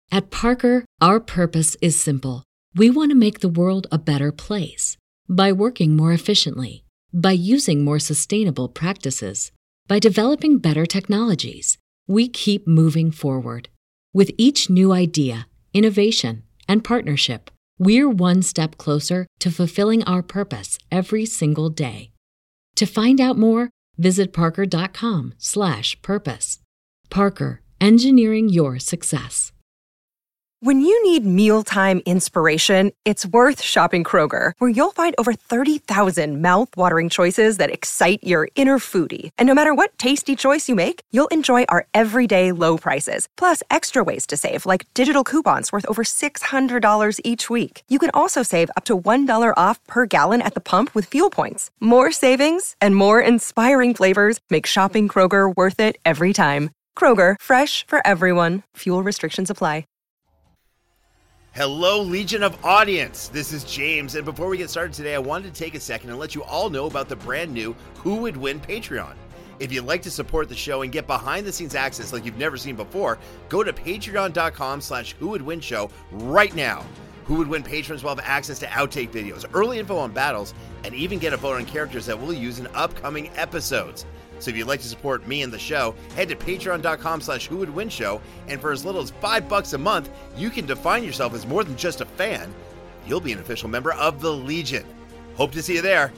At Parker, our purpose is simple. We want to make the world a better place by working more efficiently, by using more sustainable practices, by developing better technologies. We keep moving forward. With each new idea, innovation, and partnership, we're one step closer to fulfilling our purpose every single day. To find out more, visit parker.com/purpose. Parker, engineering your success. When you need mealtime inspiration, it's worth shopping Kroger, where you'll find over 30,000 mouth-watering choices that excite your inner foodie. And no matter what tasty choice you make, you'll enjoy our everyday low prices, plus extra ways to save, like digital coupons worth over $600 each week. You can also save up to $1 off per gallon at the pump with fuel points. More savings and more inspiring flavors make shopping Kroger worth it every time. Kroger, fresh for everyone. Fuel restrictions apply. Hello, Legion of Audience. This is James, and before we get started today, I wanted to take a second and let you all know about the brand new Who Would Win Patreon. If you'd like to support the show and get behind-the-scenes access like you've never seen before, go to patreon.com/whowouldwinshow right now. Who Would Win patrons will have access to outtake videos, early info on battles, and even get a vote on characters that we'll use in upcoming episodes. So if you'd like to support me and the show, head to patreon.com/whowouldwinshow, and for as little as $5 a month, you can define yourself as more than just a fan. You'll be an official member of the Legion. Hope to see you there.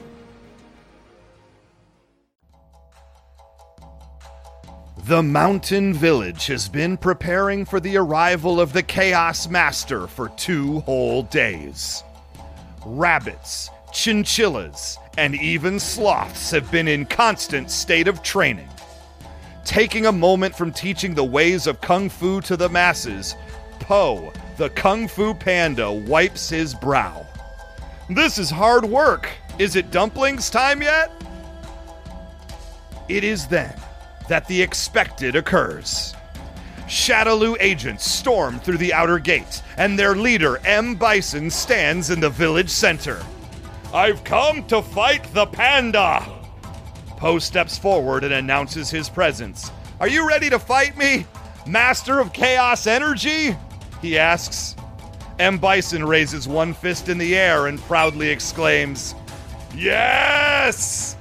The Mountain Village has been preparing for the arrival of the Chaos Master for 2 whole days. Rabbits, chinchillas, and even sloths have been in constant state of training. Taking a moment from teaching the ways of Kung Fu to the masses, Po, the Kung Fu Panda, wipes his brow. This is hard work. Is it dumplings time yet? It is then that the expected occurs. Shadaloo agents storm through the outer gate, and their leader, M. Bison, stands in the village center. I've come to fight the panda! Po steps forward and announces his presence. Are you ready to fight me, Master of Chaos Energy? He asks. M. Bison raises one fist in the air and proudly exclaims, Yes!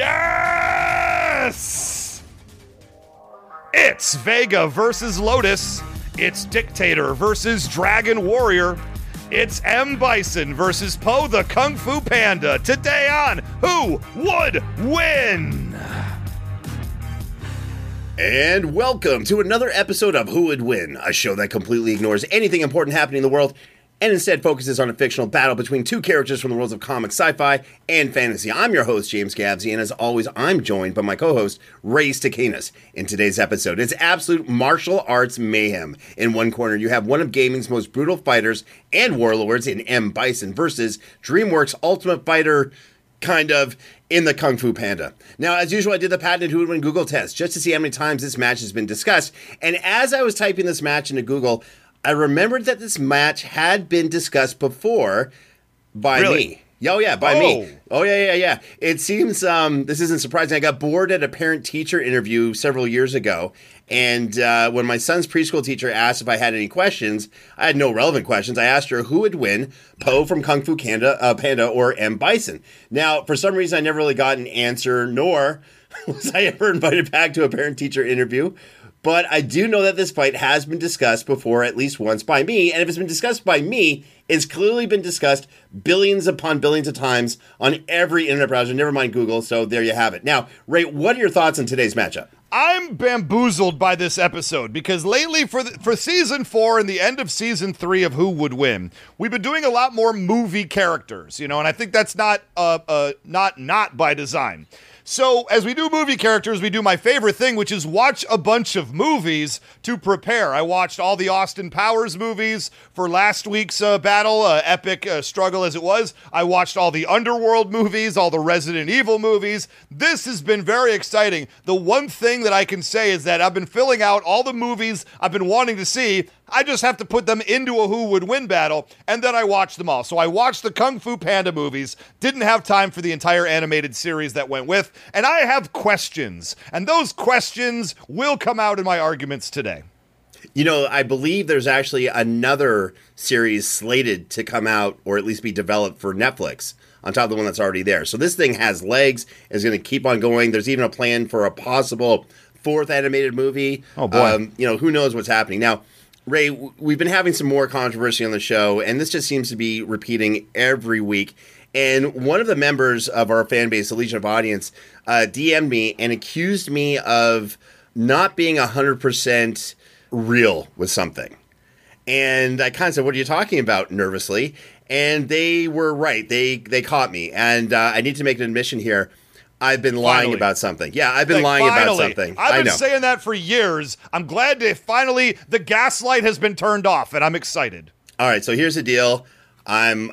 Yes! It's Vega versus Lotus. It's Dictator versus Dragon Warrior. It's M. Bison versus Po the Kung Fu Panda. Today on Who Would Win? And welcome to another episode of Who Would Win, a show that completely ignores anything important happening in the world and instead focuses on a fictional battle between two characters from the worlds of comics, sci-fi, and fantasy. I'm your host, James Gavsey, and as always, I'm joined by my co-host, Ray Stacanis. In today's episode, it's absolute martial arts mayhem. In one corner, you have one of gaming's most brutal fighters and warlords in M. Bison versus DreamWorks' Ultimate Fighter, kind of, in the Kung Fu Panda. Now, as usual, I did the patented Who Would Win Google test just to see how many times this match has been discussed, and as I was typing this match into Google, I remembered that this match had been discussed before by me. Oh, yeah, by me. Oh, yeah. It seems, this isn't surprising. I got bored at a parent-teacher interview several years ago, and when my son's preschool teacher asked if I had any questions, I had no relevant questions. I asked her who would win, Po from Kung Fu Panda or M. Bison. Now, for some reason, I never really got an answer, nor was I ever invited back to a parent-teacher interview. But I do know that this fight has been discussed before at least once by me, and if it's been discussed by me, it's clearly been discussed billions upon billions of times on every internet browser, never mind Google, so there you have it. Now, Ray, what are your thoughts on today's matchup? I'm bamboozled by this episode because lately for season 4 and the end of season 3 of Who Would Win, we've been doing a lot more movie characters, and I think that's not by design. So, as we do movie characters, we do my favorite thing, which is watch a bunch of movies to prepare. I watched all the Austin Powers movies for last week's battle, epic struggle as it was. I watched all the Underworld movies, all the Resident Evil movies. This has been very exciting. The one thing that I can say is that I've been filling out all the movies I've been wanting to see. I just have to put them into a Who Would Win battle, and then I watch them all. So I watched the Kung Fu Panda movies, didn't have time for the entire animated series that went with, and I have questions, and those questions will come out in my arguments today. You know, I believe there's actually another series slated to come out or at least be developed for Netflix on top of the one that's already there. So this thing has legs, is going to keep on going. There's even a plan for a possible fourth animated movie. Oh, boy. You know, who knows what's happening. Now, Ray, we've been having some more controversy on the show, and this just seems to be repeating every week. And one of the members of our fan base, the Legion of Audience, DM'd me and accused me of not being 100% real with something. And I kind of said, what are you talking about, nervously? And they were right. They caught me. And I need to make an admission here. I've been lying about something. Yeah, I've been lying about something. I've been saying that for years. I'm glad to finally, the gaslight has been turned off, and I'm excited. All right, so here's the deal. I'm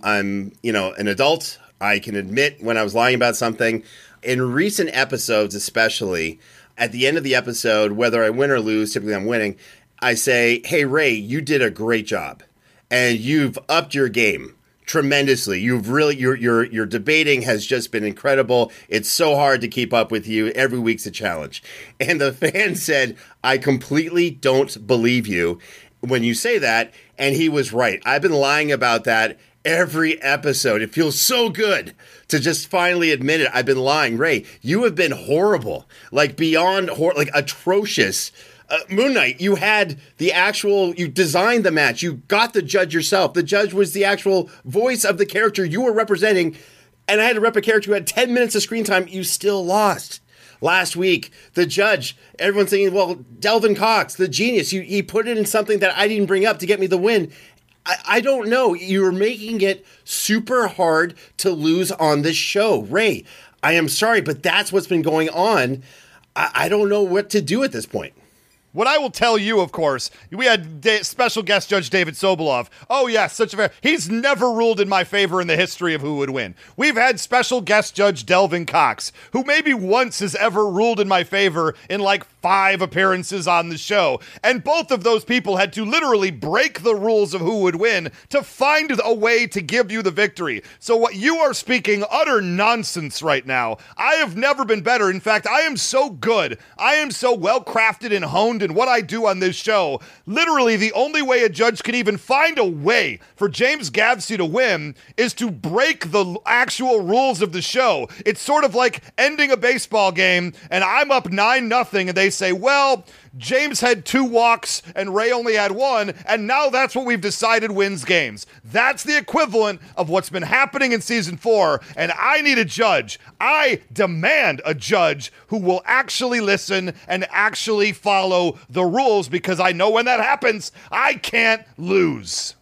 you know, an adult. I can admit when I was lying about something. In recent episodes, especially, at the end of the episode, whether I win or lose, typically I'm winning, I say, hey, Ray, you did a great job. And you've upped your game tremendously. You've really, your debating has just been incredible. It's so hard to keep up with you. Every week's a challenge. And the fan said, I completely don't believe you when you say that. And he was right. I've been lying about that every episode. It feels so good to just finally admit it. I've been lying. Ray, you have been horrible, like beyond like atrocious. Moon Knight, you had the actual, you designed the match. You got the judge yourself. The judge was the actual voice of the character you were representing. And I had to rep a character who had 10 minutes of screen time. You still lost. Last week, the judge, everyone's thinking, well, Delvin Cox, the genius, he put it in something that I didn't bring up to get me the win. I don't know. You're making it super hard to lose on this show. Ray, I am sorry, but that's what's been going on. I don't know what to do at this point. What I will tell you, of course, we had special guest Judge David Sobolov. Oh, yes, such a fair. He's never ruled in my favor in the history of who would win. We've had special guest Judge Delvin Cox, who maybe once has ever ruled in my favor in like 5 appearances on the show. And both of those people had to literally break the rules of who would win to find a way to give you the victory. So what you are speaking utter nonsense right now. I have never been better. In fact, I am so good. I am so well crafted and honed in what I do on this show. Literally, the only way a judge could even find a way for James Gavsey to win is to break the actual rules of the show. It's sort of like ending a baseball game and I'm up 9-0 and they say, well, James had 2 walks and Ray only had 1, and now that's what we've decided wins games. That's the equivalent of what's been happening in season 4, and I need a judge. I demand a judge who will actually listen and actually follow the rules, because I know when that happens, I can't lose.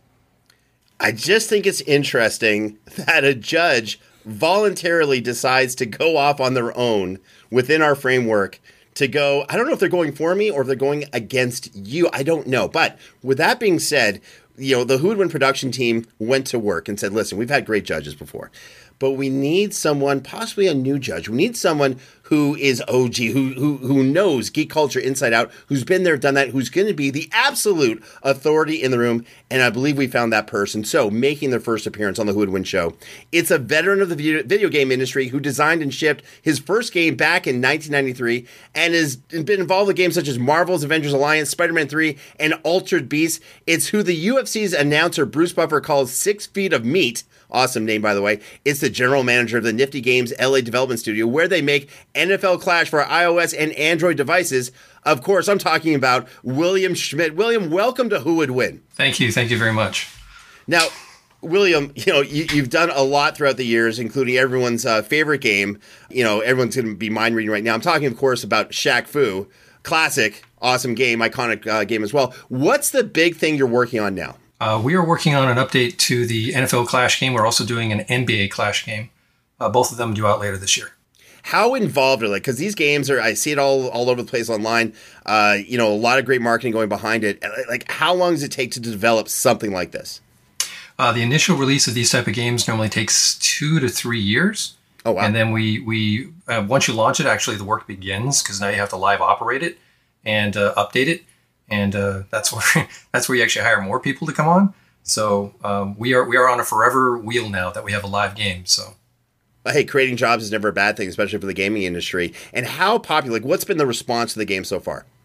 I just think it's interesting that a judge voluntarily decides to go off on their own within our framework to go, I don't know if they're going for me or if they're going against you. I don't know. But with that being said, you know, the Who Would Win production team went to work and said, listen, we've had great judges before, but we need someone, possibly a new judge. We need someone who is OG, who knows geek culture inside out, who's been there, done that, who's going to be the absolute authority in the room. And I believe we found that person. So making their first appearance on the Who Would Win show, it's a veteran of the video game industry who designed and shipped his first game back in 1993 and has been involved with games such as Marvel's Avengers Alliance, Spider-Man 3, and Altered Beast. It's who the UFC's announcer Bruce Buffer calls 6 feet of meat. Awesome name, by the way. It's the general manager of the Nifty Games LA development studio, where they make NFL Clash for iOS and Android devices. Of course, I'm talking about William Schmidt. William, welcome to Who Would Win. Thank you. Thank you very much. Now, William, you know, you've done a lot throughout the years, including everyone's favorite game. You know, everyone's going to be mind reading right now. I'm talking, of course, about Shaq Fu. Classic, awesome game, iconic game as well. What's the big thing you're working on now? We are working on an update to the NFL Clash game. We're also doing an NBA Clash game. Both of them due out later this year. How involved are they? Because these games are, I see it all over the place online. You know, a lot of great marketing going behind it. Like, how long does it take to develop something like this? The initial release of these type of games normally takes 2 to 3 years. Oh, wow. And then we once you launch it, actually the work begins, because now you have to live operate it and update it. And that's where you actually hire more people to come on. So we are on a forever wheel now that we have a live game. So, hey, creating jobs is never a bad thing, especially for the gaming industry. And how popular? Like, what's been the response to the game so far?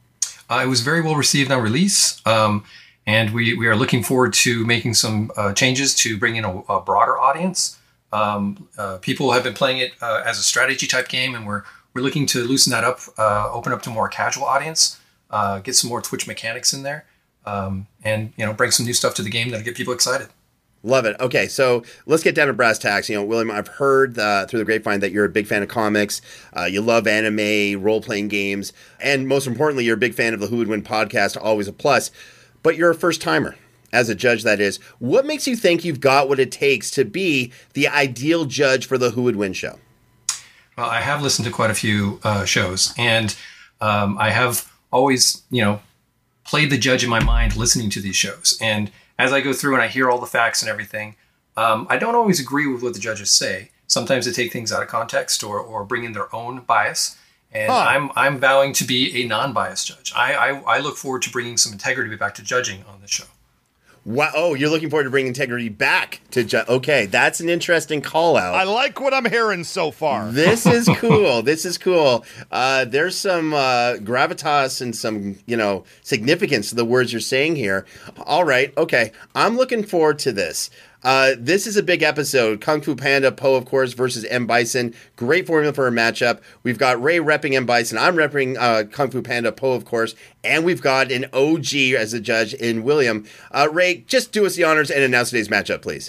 It was very well received on release, and we are looking forward to making some changes to bring in a broader audience. People have been playing it as a strategy type game, and we're looking to loosen that up, open up to more casual audience, get some more Twitch mechanics in there, and bring some new stuff to the game that'll get people excited. Love it. Okay, so let's get down to brass tacks. William, I've heard through the grapevine that you're a big fan of comics. You love anime, role-playing games, and most importantly, you're a big fan of the Who Would Win podcast, always a plus. But you're a first-timer, as a judge, that is. What makes you think you've got what it takes to be the ideal judge for the Who Would Win show? Well, I have listened to quite a few shows, and I have always, played the judge in my mind listening to these shows. And as I go through and I hear all the facts and everything, I don't always agree with what the judges say. Sometimes they take things out of context or bring in their own bias. And I'm vowing to be a non-biased judge. I look forward to bringing some integrity back to judging on this show. Wow! Oh, you're looking forward to bringing integrity back to judge. Okay, that's an interesting call out. I like what I'm hearing so far. This is cool. This is cool. There's some gravitas and some, significance to the words you're saying here. All right. Okay. I'm looking forward to this. This is a big episode. Kung Fu Panda, Poe, of course, versus M. Bison. Great formula for a matchup. We've got Ray repping M. Bison. I'm repping Kung Fu Panda, Poe, of course. And we've got an OG as a judge in William. Ray, just do us the honors and announce today's matchup, please.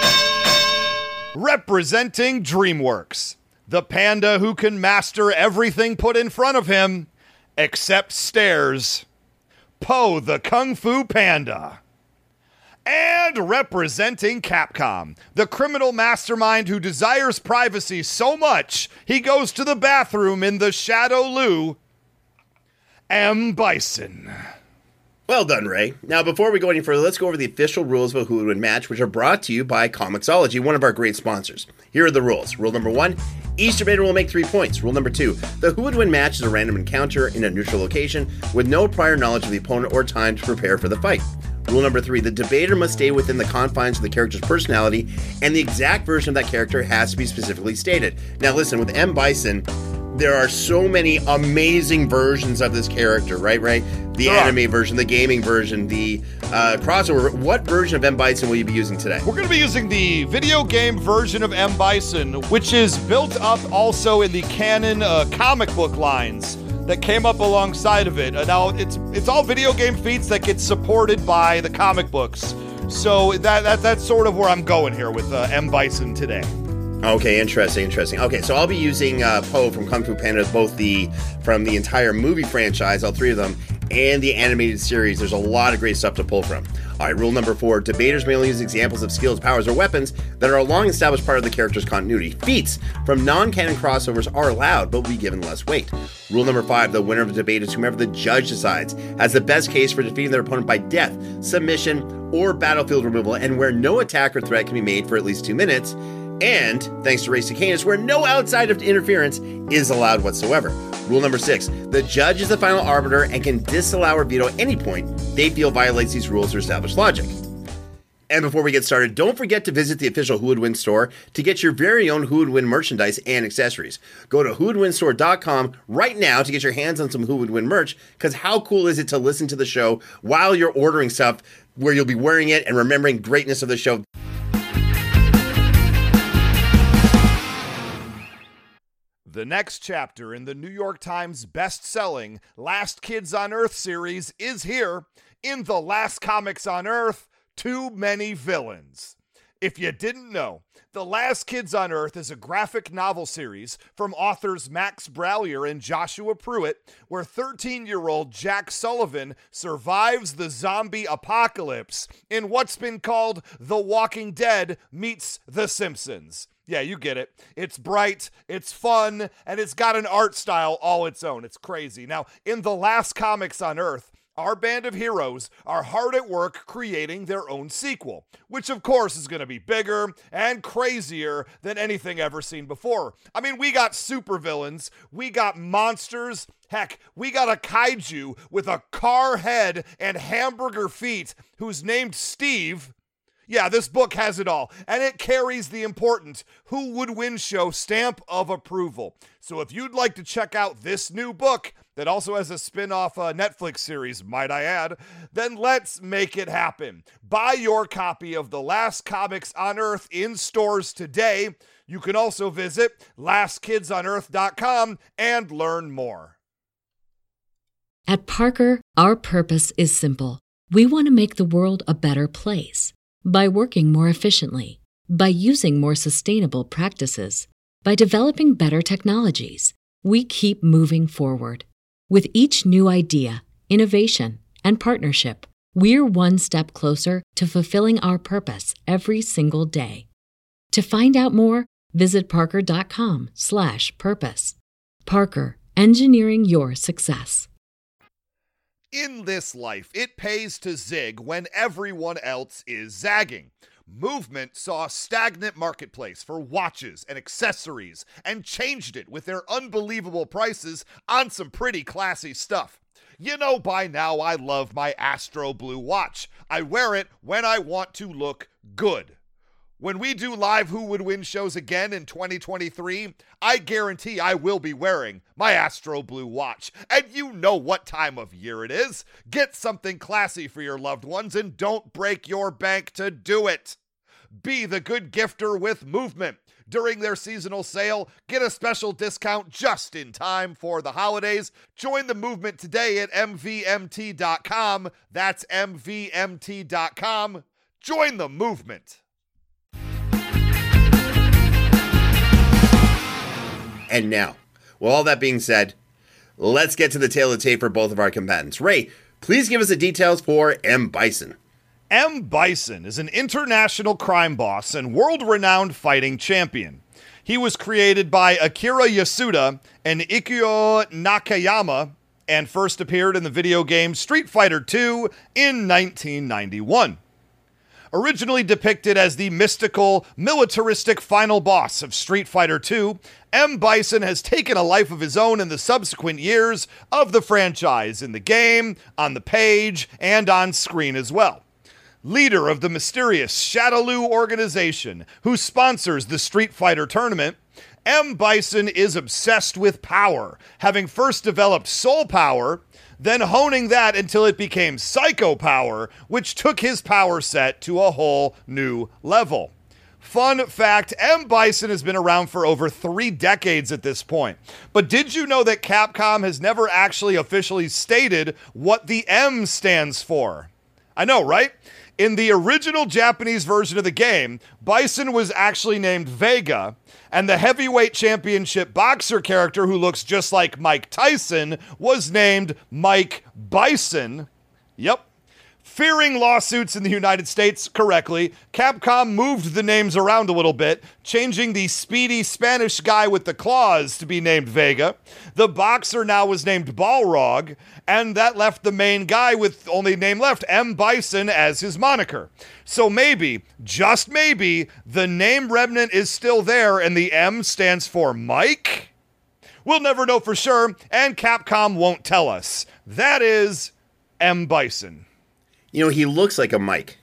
Representing DreamWorks, the panda who can master everything put in front of him, except stairs. Poe the Kung Fu Panda. And representing Capcom, the criminal mastermind who desires privacy so much he goes to the bathroom in the Shadow Loo, M. Bison. Well done, Ray. Now, before we go any further, let's go over the official rules of a Who Would Win match, which are brought to you by Comixology, one of our great sponsors. Here are the rules. Rule number 1, each debater will make 3 points. Rule number 2, the Who Would Win match is a random encounter in a neutral location with no prior knowledge of the opponent or time to prepare for the fight. Rule number 3, the debater must stay within the confines of the character's personality, and the exact version of that character has to be specifically stated. Now listen, with M. Bison, there are so many amazing versions of this character, right, Ray? The anime version, the gaming version, the crossover. What version of M. Bison will you be using today? We're going to be using the video game version of M. Bison, which is built up also in the canon comic book lines that came up alongside of it. Now, it's all video game feats that get supported by the comic books. So that's sort of where I'm going here with M. Bison today. Okay, interesting. Okay, so I'll be using Poe from Kung Fu Panda, both from the entire movie franchise, all 3 of them, and the animated series. There's a lot of great stuff to pull from. All right, rule number 4, debaters may only use examples of skills, powers, or weapons that are a long-established part of the character's continuity. Feats from non-canon crossovers are allowed, but will be given less weight. Rule number 5, the winner of the debate is whomever the judge decides has the best case for defeating their opponent by death, submission, or battlefield removal, and where no attack or threat can be made for at least 2 minutes. And, thanks to Race to Canis, where no outside interference is allowed whatsoever. Rule number 6, the judge is the final arbiter and can disallow or veto any point they feel violates these rules or established logic. And before we get started, don't forget to visit the official Who Would Win store to get your very own Who Would Win merchandise and accessories. Go to whowouldwinstore.com right now to get your hands on some Who Would Win merch, because how cool is it to listen to the show while you're ordering stuff where you'll be wearing it and remembering greatness of the show. The next chapter in the New York Times best-selling Last Kids on Earth series is here in The Last Comics on Earth, Too Many Villains. If you didn't know, The Last Kids on Earth is a graphic novel series from authors Max Brallier and Joshua Pruitt, where 13-year-old Jack Sullivan survives the zombie apocalypse in what's been called The Walking Dead meets The Simpsons. Yeah, you get it. It's bright, it's fun, and it's got an art style all its own. It's crazy. Now, in The Last Comics on Earth, our band of heroes are hard at work creating their own sequel, which of course is going to be bigger and crazier than anything ever seen before. I mean, we got supervillains, we got monsters, heck, we got a kaiju with a car head and hamburger feet who's named Steve. Yeah, this book has it all, and it carries the important Who Would Win show stamp of approval. So if you'd like to check out this new book that also has a spin-off Netflix series, might I add, then let's make it happen. Buy your copy of The Last Comics on Earth in stores today. You can also visit LastKidsOnEarth.com and learn more. At Parker, our purpose is simple. We want to make the world a better place by working more efficiently, by using more sustainable practices, by developing better technologies. We keep moving forward. With each new idea, innovation, and partnership, we're one step closer to fulfilling our purpose every single day. To find out more, visit parker.com/purpose. Parker, engineering your success. In this life, it pays to zig when everyone else is zagging. Movement saw a stagnant marketplace for watches and accessories and changed it with their unbelievable prices on some pretty classy stuff. You know by now I love my Astro Blue watch. I wear it when I want to look good. When we do live Who Would Win shows again in 2023, I guarantee I will be wearing my Astro Blue watch. And you know what time of year it is. Get something classy for your loved ones and don't break your bank to do it. Be the good gifter with Movement. During their seasonal sale, get a special discount just in time for the holidays. Join the movement today at MVMT.com. That's MVMT.com. Join the movement. And now, with all that being said, let's get to the tale of the tape for both of our combatants. Ray, please give us the details for M. Bison. M. Bison is an international crime boss and world-renowned fighting champion. He was created by Akira Yasuda and Ikyo Nakayama and first appeared in the video game Street Fighter II in 1991. Originally depicted as the mystical, militaristic final boss of Street Fighter II, M. Bison has taken a life of his own in the subsequent years of the franchise, in the game, on the page, and on screen as well. Leader of the mysterious Shadaloo organization who sponsors the Street Fighter tournament, M. Bison is obsessed with power, having first developed Soul Power, then honing that until it became Psycho Power, which took his power set to a whole new level. Fun fact, M. Bison has been around for over 3 decades at this point. But did you know that Capcom has never actually officially stated what the M stands for? I know, right? In the original Japanese version of the game, Bison was actually named Vega, and the heavyweight championship boxer character who looks just like Mike Tyson was named Mike Bison. Yep. Fearing lawsuits in the United States correctly, Capcom moved the names around a little bit, changing the speedy Spanish guy with the claws to be named Vega. The boxer now was named Balrog, and that left the main guy with only name left, M. Bison, as his moniker. So maybe, just maybe, the name remnant is still there and the M stands for Mike? We'll never know for sure, and Capcom won't tell us. That is M. Bison. You know, he looks like a Mike.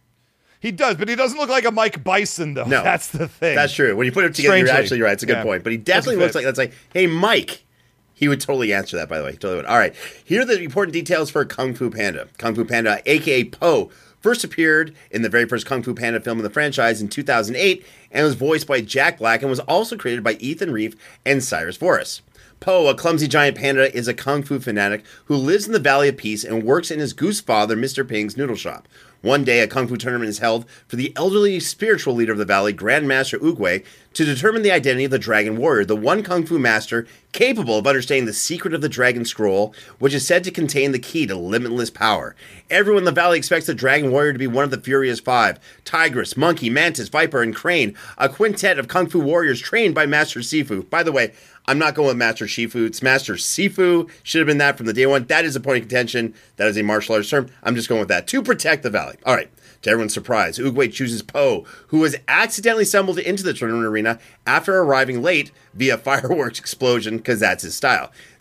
He does, but he doesn't look like a Mike Bison, though. No. That's the thing. That's true. When you put it together, you're actually right. It's a good point. But he definitely looks like, that's like, hey, Mike. He would totally answer that, by the way. He totally would. All right. Here are the important details for Kung Fu Panda. Kung Fu Panda, a.k.a. Po, first appeared in the very first Kung Fu Panda film in the franchise in 2008 and was voiced by Jack Black and was also created by Ethan Reef and Cyrus Forrest. Po, a clumsy giant panda, is a kung fu fanatic who lives in the Valley of Peace and works in his goose father, Mr. Ping's noodle shop. One day, a kung fu tournament is held for the elderly spiritual leader of the valley, Grandmaster Oogway, to determine the identity of the Dragon Warrior, the one kung fu master capable of understanding the secret of the Dragon Scroll, which is said to contain the key to limitless power. Everyone in the valley expects the Dragon Warrior to be one of the Furious Five: Tigress, Monkey, Mantis, Viper, and Crane, a quintet of kung fu warriors trained by Master Sifu. By the way, I'm not going with Master Shifu. It's Master Sifu. Should have been that from the day one. That is a point of contention. That is a martial arts term. I'm just going with that. To protect the valley. All right. To everyone's surprise, Oogway chooses Po, who was accidentally stumbled into the tournament arena after arriving late via fireworks explosion, because that's his style.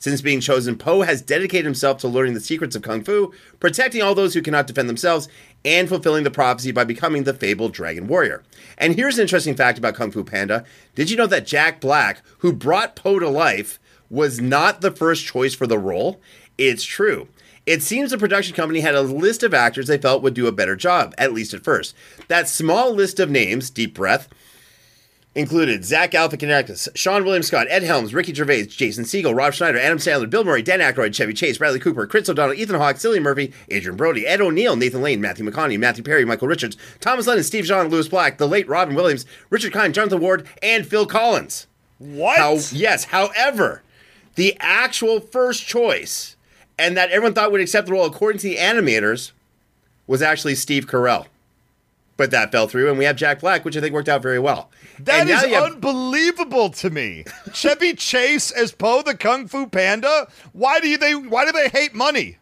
Since being chosen, Po has dedicated himself to learning the secrets of Kung Fu, protecting all those who cannot defend themselves, and fulfilling the prophecy by becoming the fabled Dragon Warrior. And here's an interesting fact about Kung Fu Panda. Did you know that Jack Black, who brought Po to life, was not the first choice for the role? It's true. It seems the production company had a list of actors they felt would do a better job, at least at first. That small list of names, deep breath, included Zach Galifianakis, Sean William Scott, Ed Helms, Ricky Gervais, Jason Segel, Rob Schneider, Adam Sandler, Bill Murray, Dan Aykroyd, Chevy Chase, Bradley Cooper, Chris O'Donnell, Ethan Hawke, Cillian Murphy, Adrian Brody, Ed O'Neill, Nathan Lane, Matthew McConaughey, Matthew Perry, Michael Richards, Thomas Lennon, Steve Zahn, Lewis Black, the late Robin Williams, Richard Kind, Jonathan Ward, and Phil Collins. What? However, the actual first choice, and that everyone thought would accept the role according to the animators, was actually Steve Carell. But that fell through, and we have Jack Black, which I think worked out very well. That is unbelievable to me. Chevy Chase as Po the Kung Fu Panda? Why do they hate money?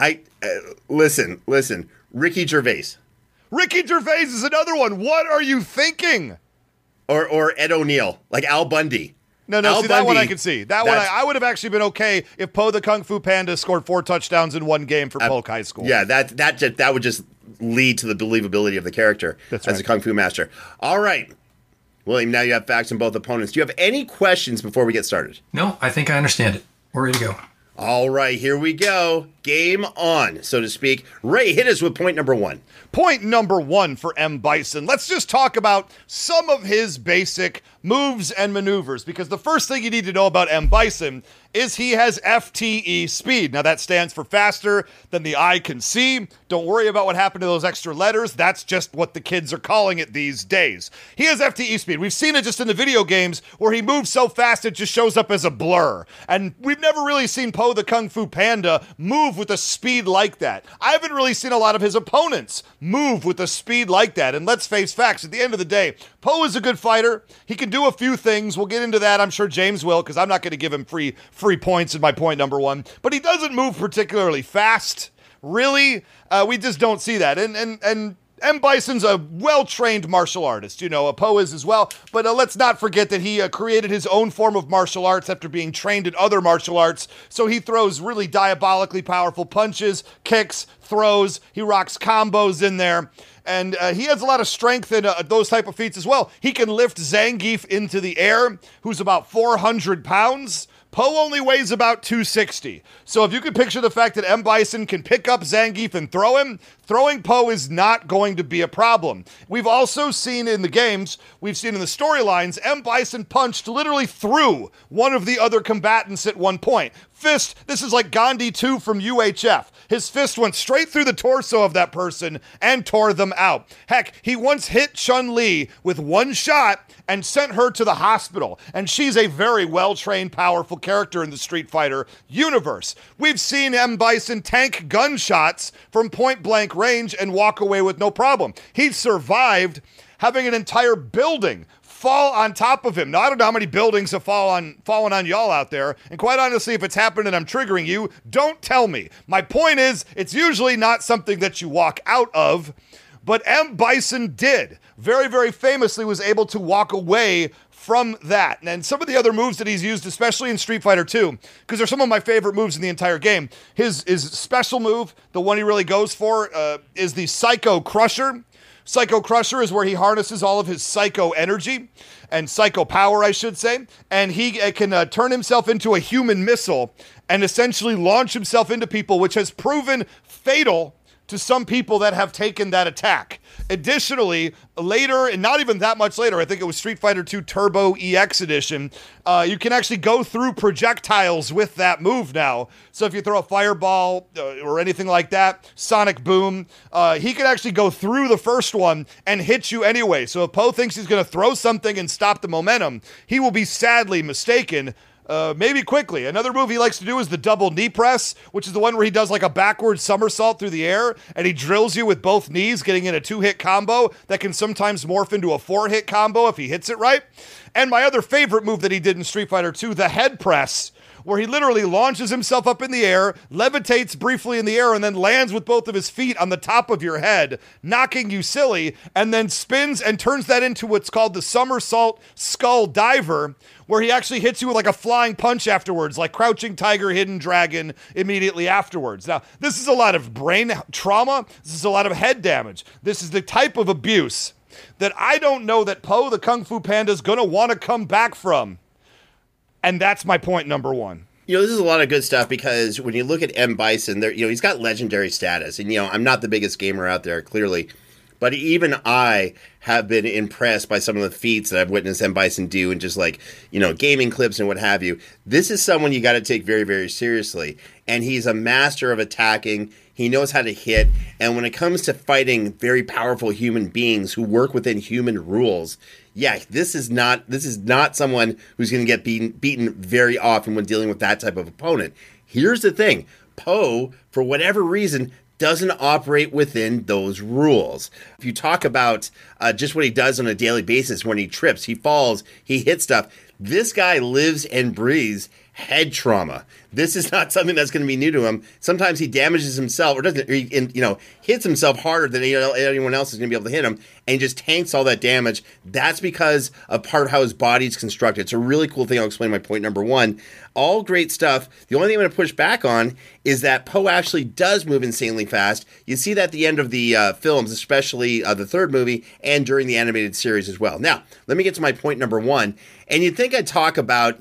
Listen. Ricky Gervais. Ricky Gervais is another one. What are you thinking? Or Ed O'Neill, like Al Bundy. No, Al see, Bundy, that one I can see. That one I would have actually been okay if Po the Kung Fu Panda scored 4 touchdowns in one game for Polk High School. Yeah, that would just lead to the believability of the character as a Kung Fu master. All right. William, now you have facts on both opponents. Do you have any questions before we get started? No, I think I understand it. We're ready to go. All right, here we go. Game on, so to speak. Ray, hit us with point number 1. Point number 1 for M. Bison. Let's just talk about some of his basic moves and maneuvers, because the first thing you need to know about M. Bison is he has FTE speed. Now that stands for faster than the eye can see. Don't worry about what happened to those extra letters. That's just what the kids are calling it these days. He has FTE speed. We've seen it just in the video games where he moves so fast it just shows up as a blur. And we've never really seen Po the Kung Fu Panda move with a speed like that. I haven't really seen a lot of his opponents move with a speed like that. And let's face facts, at the end of the day, Po is a good fighter. He can do a few things. We'll get into that. I'm sure James will, because I'm not going to give him free points in my point number 1. But he doesn't move particularly fast. Really? We just don't see that. And M. Bison's a well-trained martial artist. You know, Po is as well. But let's not forget that he created his own form of martial arts after being trained in other martial arts. So he throws really diabolically powerful punches, kicks, throws. He rocks combos in there. And he has a lot of strength in those type of feats as well. He can lift Zangief into the air, who's about 400 pounds. Po only weighs about 260. So if you can picture the fact that M. Bison can pick up Zangief and throw him, throwing Po is not going to be a problem. We've also seen in the games, we've seen in the storylines, M. Bison punched literally through one of the other combatants at one point. Fist, this is like Gandhi 2 from UHF. His fist went straight through the torso of that person and tore them out. Heck, he once hit Chun-Li with one shot and sent her to the hospital. And she's a very well-trained, powerful character in the Street Fighter universe. We've seen M. Bison tank gunshots from point-blank range and walk away with no problem. He survived having an entire building fall on top of him. Now, I don't know how many buildings have fallen on y'all out there, and quite honestly, if it's happened and I'm triggering you, don't tell me. My point is, it's usually not something that you walk out of, but M. Bison did. Very, very famously was able to walk away from that. And some of the other moves that he's used, especially in Street Fighter 2, because they're some of my favorite moves in the entire game. His special move, the one he really goes for, is the Psycho Crusher. Psycho Crusher is where he harnesses all of his psycho energy and psycho power, I should say, and he can turn himself into a human missile and essentially launch himself into people, which has proven fatal to some people that have taken that attack. Additionally, later, and not even that much later, I think it was Street Fighter 2 Turbo EX Edition, you can actually go through projectiles with that move now. So if you throw a fireball or anything like that, Sonic Boom, he can actually go through the first one and hit you anyway. So if Po thinks he's going to throw something and stop the momentum, he will be sadly mistaken. Maybe quickly. Another move he likes to do is the double knee press, which is the one where he does like a backward somersault through the air, and he drills you with both knees, getting in a 2-hit combo that can sometimes morph into a 4-hit combo if he hits it right. And my other favorite move that he did in Street Fighter 2, the head press, where he literally launches himself up in the air, levitates briefly in the air, and then lands with both of his feet on the top of your head, knocking you silly, and then spins and turns that into what's called the somersault skull diver, where he actually hits you with like a flying punch afterwards, like Crouching Tiger, Hidden Dragon immediately afterwards. Now, this is a lot of brain trauma. This is a lot of head damage. This is the type of abuse that I don't know that Po the Kung Fu Panda is going to want to come back from. And that's my point number one. This is a lot of good stuff because when you look at M. Bison, there, he's got legendary status. And, I'm not the biggest gamer out there, clearly. But even I have been impressed by some of the feats that I've witnessed M. Bison do and just like, gaming clips and what have you. This is someone you got to take very, very seriously. And he's a master of attacking. He knows how to hit. And when it comes to fighting very powerful human beings who work within human rules, yeah, this is not someone who's going to get beaten very often when dealing with that type of opponent. Here's the thing. Po, for whatever reason, doesn't operate within those rules. If you talk about just what he does on a daily basis, when he trips, he falls, he hits stuff, this guy lives and breathes head trauma. This is not something that's going to be new to him. Sometimes he damages himself or doesn't, hits himself harder than anyone else is going to be able to hit him, and he just tanks all that damage. That's because of part of how his body's constructed. It's a really cool thing. I'll explain my point number one. All great stuff. The only thing I'm going to push back on is that Po actually does move insanely fast. You see that at the end of the films, especially the third movie, and during the animated series as well. Now, let me get to my point number one. And you'd think I'd talk about,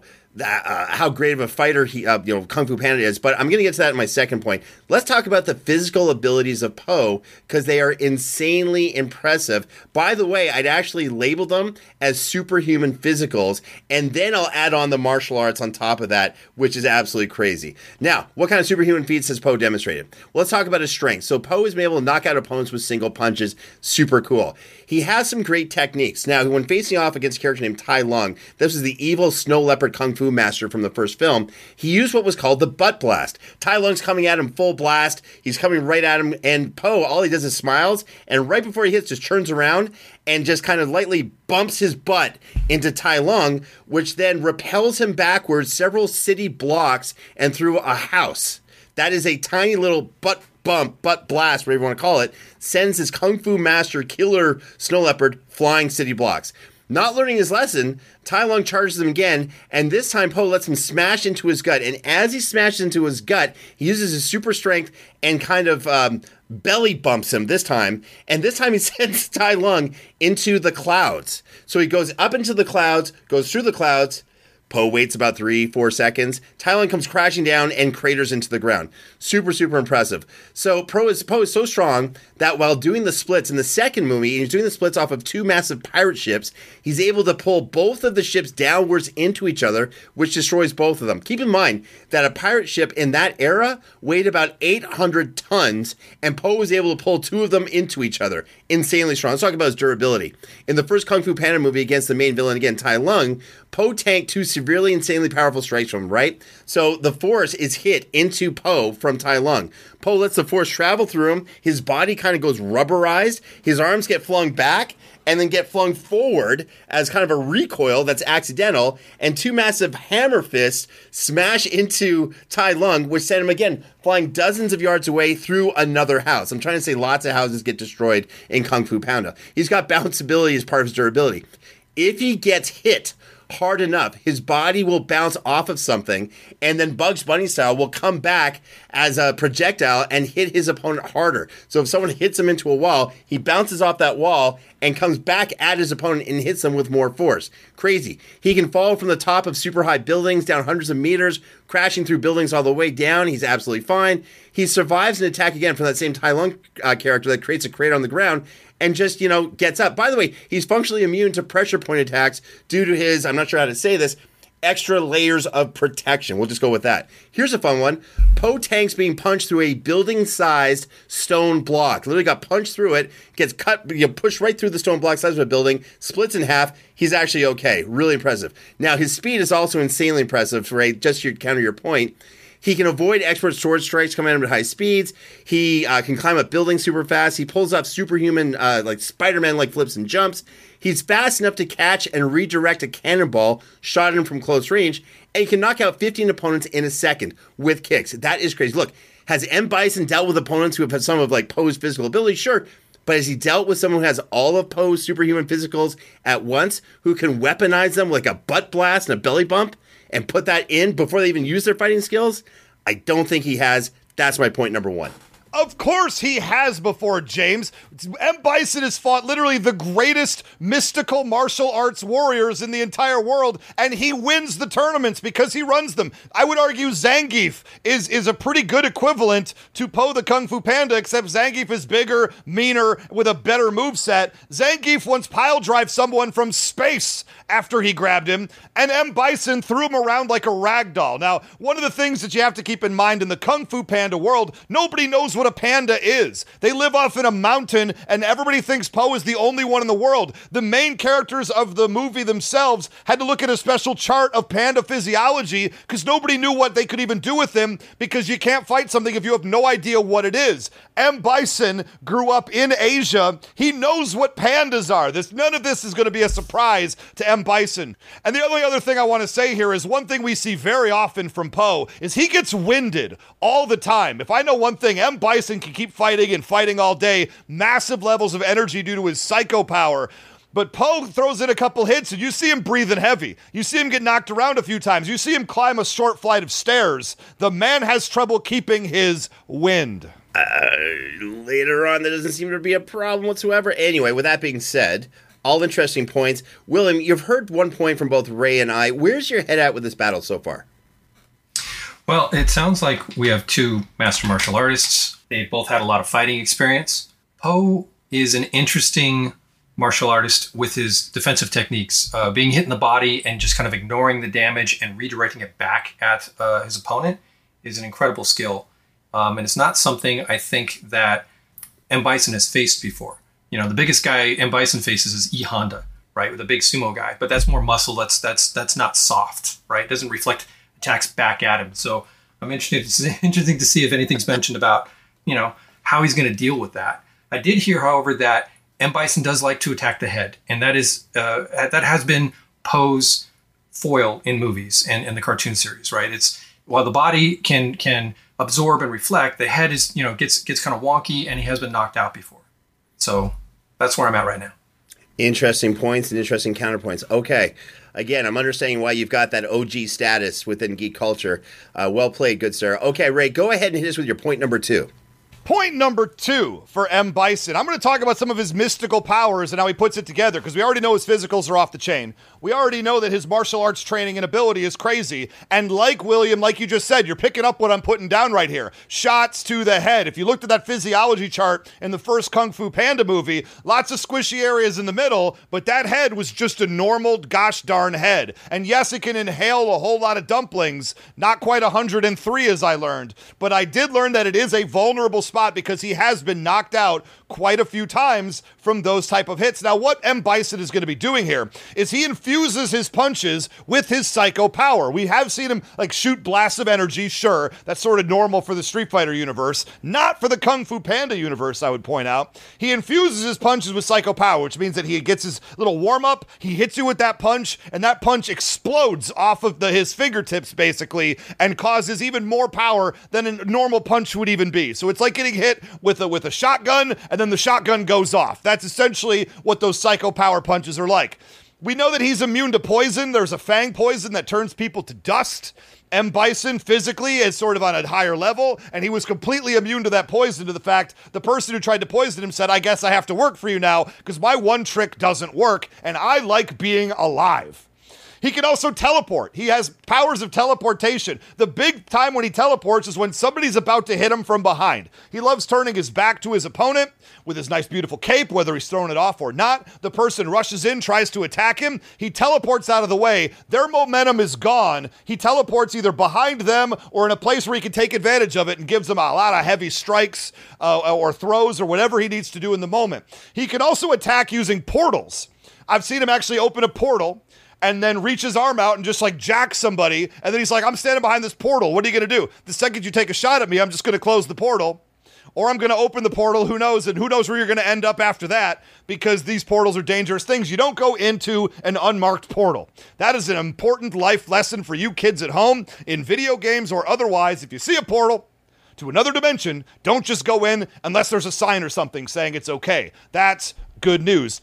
how great of a fighter he, Kung Fu Panda is, but I'm going to get to that in my second point. Let's talk about the physical abilities of Po, because they are insanely impressive. By the way, I'd actually label them as superhuman physicals, and then I'll add on the martial arts on top of that, which is absolutely crazy. Now, what kind of superhuman feats has Po demonstrated? Well, let's talk about his strength. So Po has been able to knock out opponents with single punches. Super cool. He has some great techniques. Now, when facing off against a character named Tai Lung, this is the evil snow leopard Kung Fu master from the first film, he used what was called the butt blast. Tai Lung's coming at him full blast. He's coming right at him, and Po, all he does is smiles, and right before he hits, just turns around and just kind of lightly bumps his butt into Tai Lung, which then repels him backwards several city blocks and through a house. That is a tiny little butt blast, whatever you want to call it, sends his Kung Fu master killer snow leopard flying city blocks. Not learning his lesson, Tai Lung charges him again, and this time Po lets him smash into his gut. And as he smashes into his gut, he uses his super strength and kind of belly bumps him this time. And this time he sends Tai Lung into the clouds. So he goes up into the clouds, goes through the clouds. Po waits about 3-4 seconds. Tai Lung comes crashing down and craters into the ground. Super, super impressive. So Po is so strong that while doing the splits in the second movie, and he's doing the splits off of two massive pirate ships, he's able to pull both of the ships downwards into each other, which destroys both of them. Keep in mind that a pirate ship in that era weighed about 800 tons, and Po was able to pull two of them into each other. Insanely strong. Let's talk about his durability. In the first Kung Fu Panda movie against the main villain, again, Tai Lung, Po tanked two severely insanely powerful strikes from him, right? So the force is hit into Po from Tai Lung. Po lets the force travel through him. His body kind of goes rubberized. His arms get flung back and then get flung forward as kind of a recoil that's accidental. And two massive hammer fists smash into Tai Lung, which sent him again flying dozens of yards away through another house. I'm trying to say lots of houses get destroyed in Kung Fu Panda. He's got bounceability as part of his durability. If he gets hit hard enough, his body will bounce off of something, and then Bugs Bunny style will come back as a projectile and hit his opponent harder. So if someone hits him into a wall, he bounces off that wall and comes back at his opponent and hits them with more force. Crazy. He can fall from the top of super high buildings down hundreds of meters, crashing through buildings all the way down. He's absolutely fine. He survives an attack again from that same Tai Lung character that creates a crater on the ground and just, gets up. By the way, he's functionally immune to pressure point attacks due to his, I'm not sure how to say this, extra layers of protection. We'll just go with that. Here's a fun one. Po tanks being punched through a building-sized stone block. Literally got punched through it, gets cut, pushed right through the stone block size of a building, splits in half. He's actually okay. Really impressive. Now, his speed is also insanely impressive, right? Just to counter your point. He can avoid expert sword strikes coming at him at high speeds. He can climb up buildings super fast. He pulls off superhuman, like Spider-Man-like flips and jumps. He's fast enough to catch and redirect a cannonball shot at him from close range, and he can knock out 15 opponents in a second with kicks. That is crazy. Look, has M. Bison dealt with opponents who have had some of like Poe's physical ability? Sure. But has he dealt with someone who has all of Poe's superhuman physicals at once, who can weaponize them like a butt blast and a belly bump and put that in before they even use their fighting skills? I don't think he has. That's my point number one. Of course he has before, James. M. Bison has fought literally the greatest mystical martial arts warriors in the entire world, and he wins the tournaments because he runs them. I would argue Zangief is a pretty good equivalent to Po the Kung Fu Panda, except Zangief is bigger, meaner, with a better moveset. Zangief once pile-drive someone from space after he grabbed him, and M. Bison threw him around like a rag doll. Now, one of the things that you have to keep in mind in the Kung Fu Panda world, nobody knows what a panda is. They live off in a mountain, and everybody thinks Po is the only one in the world. The main characters of the movie themselves had to look at a special chart of panda physiology because nobody knew what they could even do with him, because you can't fight something if you have no idea what it is. M. Bison grew up in Asia. He knows what pandas are. None of this is going to be a surprise to M. Bison. And the only other thing I want to say here is one thing we see very often from Po is he gets winded all the time. If I know one thing, M. Bison can keep fighting and fighting all day, massive levels of energy due to his psycho power. But Po throws in a couple hits and you see him breathing heavy. You see him get knocked around a few times. You see him climb a short flight of stairs. The man has trouble keeping his wind. Later on, there doesn't seem to be a problem whatsoever. Anyway, with that being said, all interesting points. William, you've heard one point from both Ray and I. Where's your head at with this battle so far? Well, it sounds like we have two master martial artists. They both had a lot of fighting experience. Po is an interesting martial artist with his defensive techniques, being hit in the body and just kind of ignoring the damage and redirecting it back at his opponent is an incredible skill. And it's not something I think that M. Bison has faced before. You know, the biggest guy M. Bison faces is E. Honda, right, with a big sumo guy. But that's more muscle. That's not soft, right? It doesn't reflect attacks back at him. So I'm interesting to see if anything's mentioned about, you know, how he's going to deal with that. I did hear, however, that M. Bison does like to attack the head, and that has been Poe's foil in movies and in the cartoon series, right? It's while the body can absorb and reflect, the head is, you know, gets kind of wonky, and he has been knocked out before. So that's where I'm at right now. Interesting points and interesting counterpoints. Okay. Again, I'm understanding why you've got that OG status within geek culture. Well played, good sir. Okay, Ray, go ahead and hit us with your point number 2. Point number 2 for M. Bison. I'm going to talk about some of his mystical powers and how he puts it together, because we already know his physicals are off the chain. We already know that his martial arts training and ability is crazy. And like William, like you just said, you're picking up what I'm putting down right here. Shots to the head. If you looked at that physiology chart in the first Kung Fu Panda movie, lots of squishy areas in the middle, but that head was just a normal gosh darn head. And yes, it can inhale a whole lot of dumplings, not quite 103 as I learned, but I did learn that it is a vulnerable spot because he has been knocked out quite a few times from those type of hits. Now, what M. Bison is going to be doing here is he infuses his punches with his psycho power. We have seen him like shoot blasts of energy, sure, that's sort of normal for the Street Fighter universe, not for the Kung Fu Panda universe, I would point out. He infuses his punches with psycho power, which means that he gets his little warm-up, he hits you with that punch, and that punch explodes off of his fingertips, basically, and causes even more power than a normal punch would even be. So it's like getting hit with a shotgun, and then the shotgun goes off. That's essentially what those psycho power punches are like. We know that he's immune to poison. There's a fang poison that turns people to dust. M. Bison physically is sort of on a higher level, and he was completely immune to that poison, to the fact the person who tried to poison him said, I guess I have to work for you now because my one trick doesn't work, and I like being alive. He can also teleport. He has powers of teleportation. The big time when he teleports is when somebody's about to hit him from behind. He loves turning his back to his opponent with his nice, beautiful cape, whether he's throwing it off or not. The person rushes in, tries to attack him. He teleports out of the way. Their momentum is gone. He teleports either behind them or in a place where he can take advantage of it and gives them a lot of heavy strikes or throws or whatever he needs to do in the moment. He can also attack using portals. I've seen him actually open a portal and then reach his arm out and just like jack somebody. And then he's like, I'm standing behind this portal. What are you going to do? The second you take a shot at me, I'm just going to close the portal. Or I'm going to open the portal, who knows, and who knows where you're going to end up after that, because these portals are dangerous things. You don't go into an unmarked portal. That is an important life lesson for you kids at home, in video games or otherwise. If you see a portal to another dimension, don't just go in unless there's a sign or something saying it's okay. That's good news.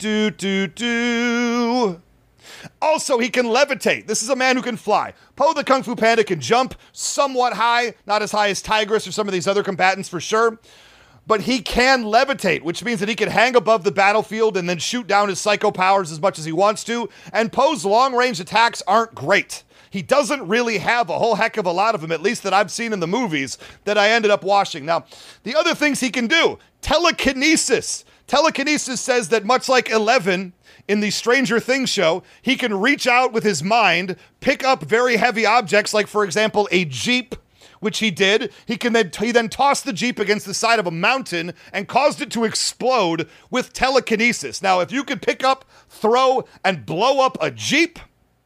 Also, he can levitate. This is a man who can fly. Po the Kung Fu Panda can jump somewhat high, not as high as Tigress or some of these other combatants for sure, but he can levitate, which means that he can hang above the battlefield and then shoot down his psycho powers as much as he wants to, and Po's long-range attacks aren't great. He doesn't really have a whole heck of a lot of them, at least that I've seen in the movies that I ended up watching. Now, the other things he can do, telekinesis. Telekinesis says that much like Eleven in the Stranger Things show, he can reach out with his mind, pick up very heavy objects, like, for example, a Jeep, which he did. He then tossed the Jeep against the side of a mountain and caused it to explode with telekinesis. Now, if you could pick up, throw, and blow up a Jeep,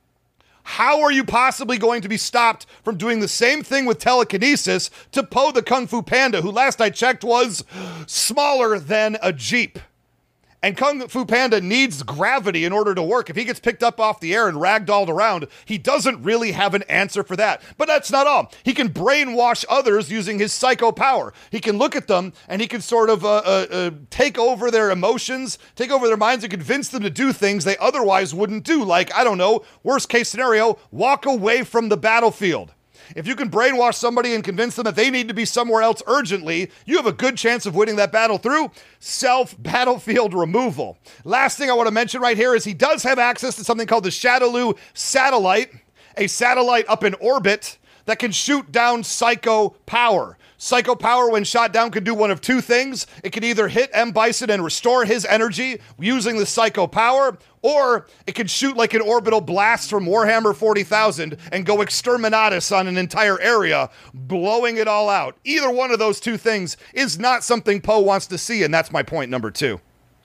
how are you possibly going to be stopped from doing the same thing with telekinesis to Po the Kung Fu Panda, who last I checked was smaller than a Jeep? And Kung Fu Panda needs gravity in order to work. If he gets picked up off the air and ragdolled around, he doesn't really have an answer for that. But that's not all. He can brainwash others using his psycho power. He can look at them and he can sort of take over their emotions, take over their minds, and convince them to do things they otherwise wouldn't do. Like, I don't know, worst case scenario, walk away from the battlefield. If you can brainwash somebody and convince them that they need to be somewhere else urgently, you have a good chance of winning that battle through self-battlefield removal. Last thing I want to mention right here is he does have access to something called the Shadaloo satellite, a satellite up in orbit that can shoot down psycho power. Psycho power, when shot down, can do one of two things. It can either hit M. Bison and restore his energy using the psycho power, or it can shoot like an orbital blast from Warhammer 40,000 and go exterminatus on an entire area, blowing it all out. Either one of those two things is not something Po wants to see, and that's my point number 2.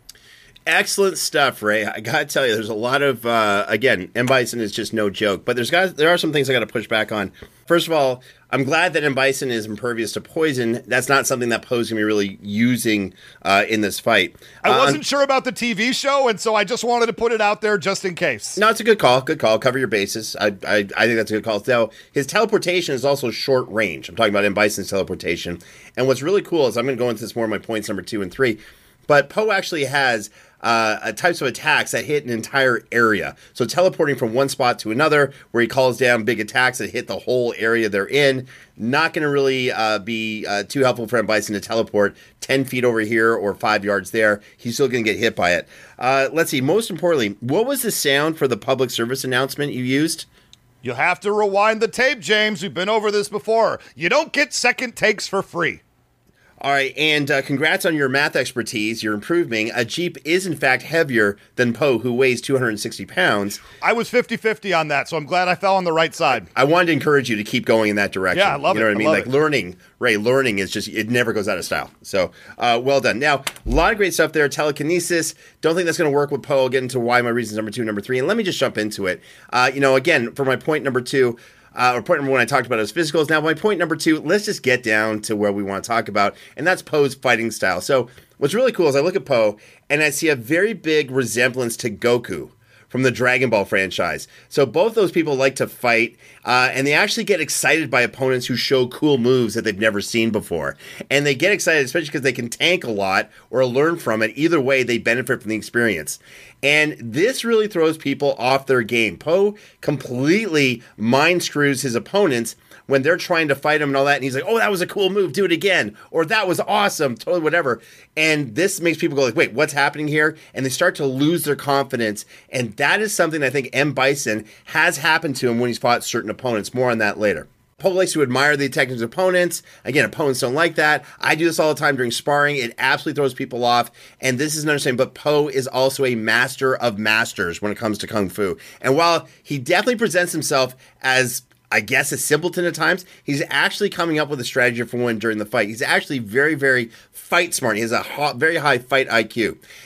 Excellent stuff, Ray. I gotta tell you, there's a lot of again, M. Bison is just no joke, but there are some things I gotta push back on. First of all, I'm glad that M. Bison is impervious to poison. That's not something that Po's gonna be really using in this fight. I wasn't sure about the TV show, and so I just wanted to put it out there just in case. No, it's a good call. Good call. Cover your bases. I think that's a good call. Now, his teleportation is also short range. I'm talking about M. Bison's teleportation. And what's really cool is I'm going to go into this more in my points number 2 and 3. But Po actually has types of attacks that hit an entire area. So teleporting from one spot to another, where he calls down big attacks that hit the whole area they're in. Not going to really be too helpful for M. Bison to teleport 10 feet over here or 5 yards there. He's still going to get hit by it. Let's see. Most importantly, what was the sound for the public service announcement you used? You'll have to rewind the tape, James. We've been over this before. You don't get second takes for free. All right, and congrats on your math expertise. You're improving. A Jeep is, in fact, heavier than Po, who weighs 260 pounds. I was 50-50 on that, so I'm glad I fell on the right side. I wanted to encourage you to keep going in that direction. Yeah, I love it. You know what I mean? Like it. learning, Ray, learning is just, it never goes out of style. So, well done. Now, a lot of great stuff there. Telekinesis. Don't think that's going to work with Po. I'll get into why my reasons number 2 and number 3. And let me just jump into it. Again, for my point number 2, or point number 1 I talked about is physicals. Now, my point number 2, let's just get down to where we want to talk about, and that's Po's fighting style. So what's really cool is I look at Po, and I see a very big resemblance to Goku from the Dragon Ball franchise. So both those people like to fight, and they actually get excited by opponents who show cool moves that they've never seen before. And they get excited, especially because they can tank a lot or learn from it. Either way, they benefit from the experience. And this really throws people off their game. Po completely mind screws his opponents when they're trying to fight him and all that. And he's like, oh, that was a cool move. Do it again. Or that was awesome. Totally whatever. And this makes people go like, wait, what's happening here? And they start to lose their confidence. And that is something I think M. Bison has happened to him when he's fought certain opponents. More on that later. Po likes to admire the techniques of opponents. Again, opponents don't like that. I do this all the time during sparring. It absolutely throws people off. And this is an understanding, but Po is also a master of masters when it comes to Kung Fu. And while he definitely presents himself as, I guess, a simpleton at times, he's actually coming up with a strategy for one during the fight. He's actually very, very fight smart. He has a very high fight IQ.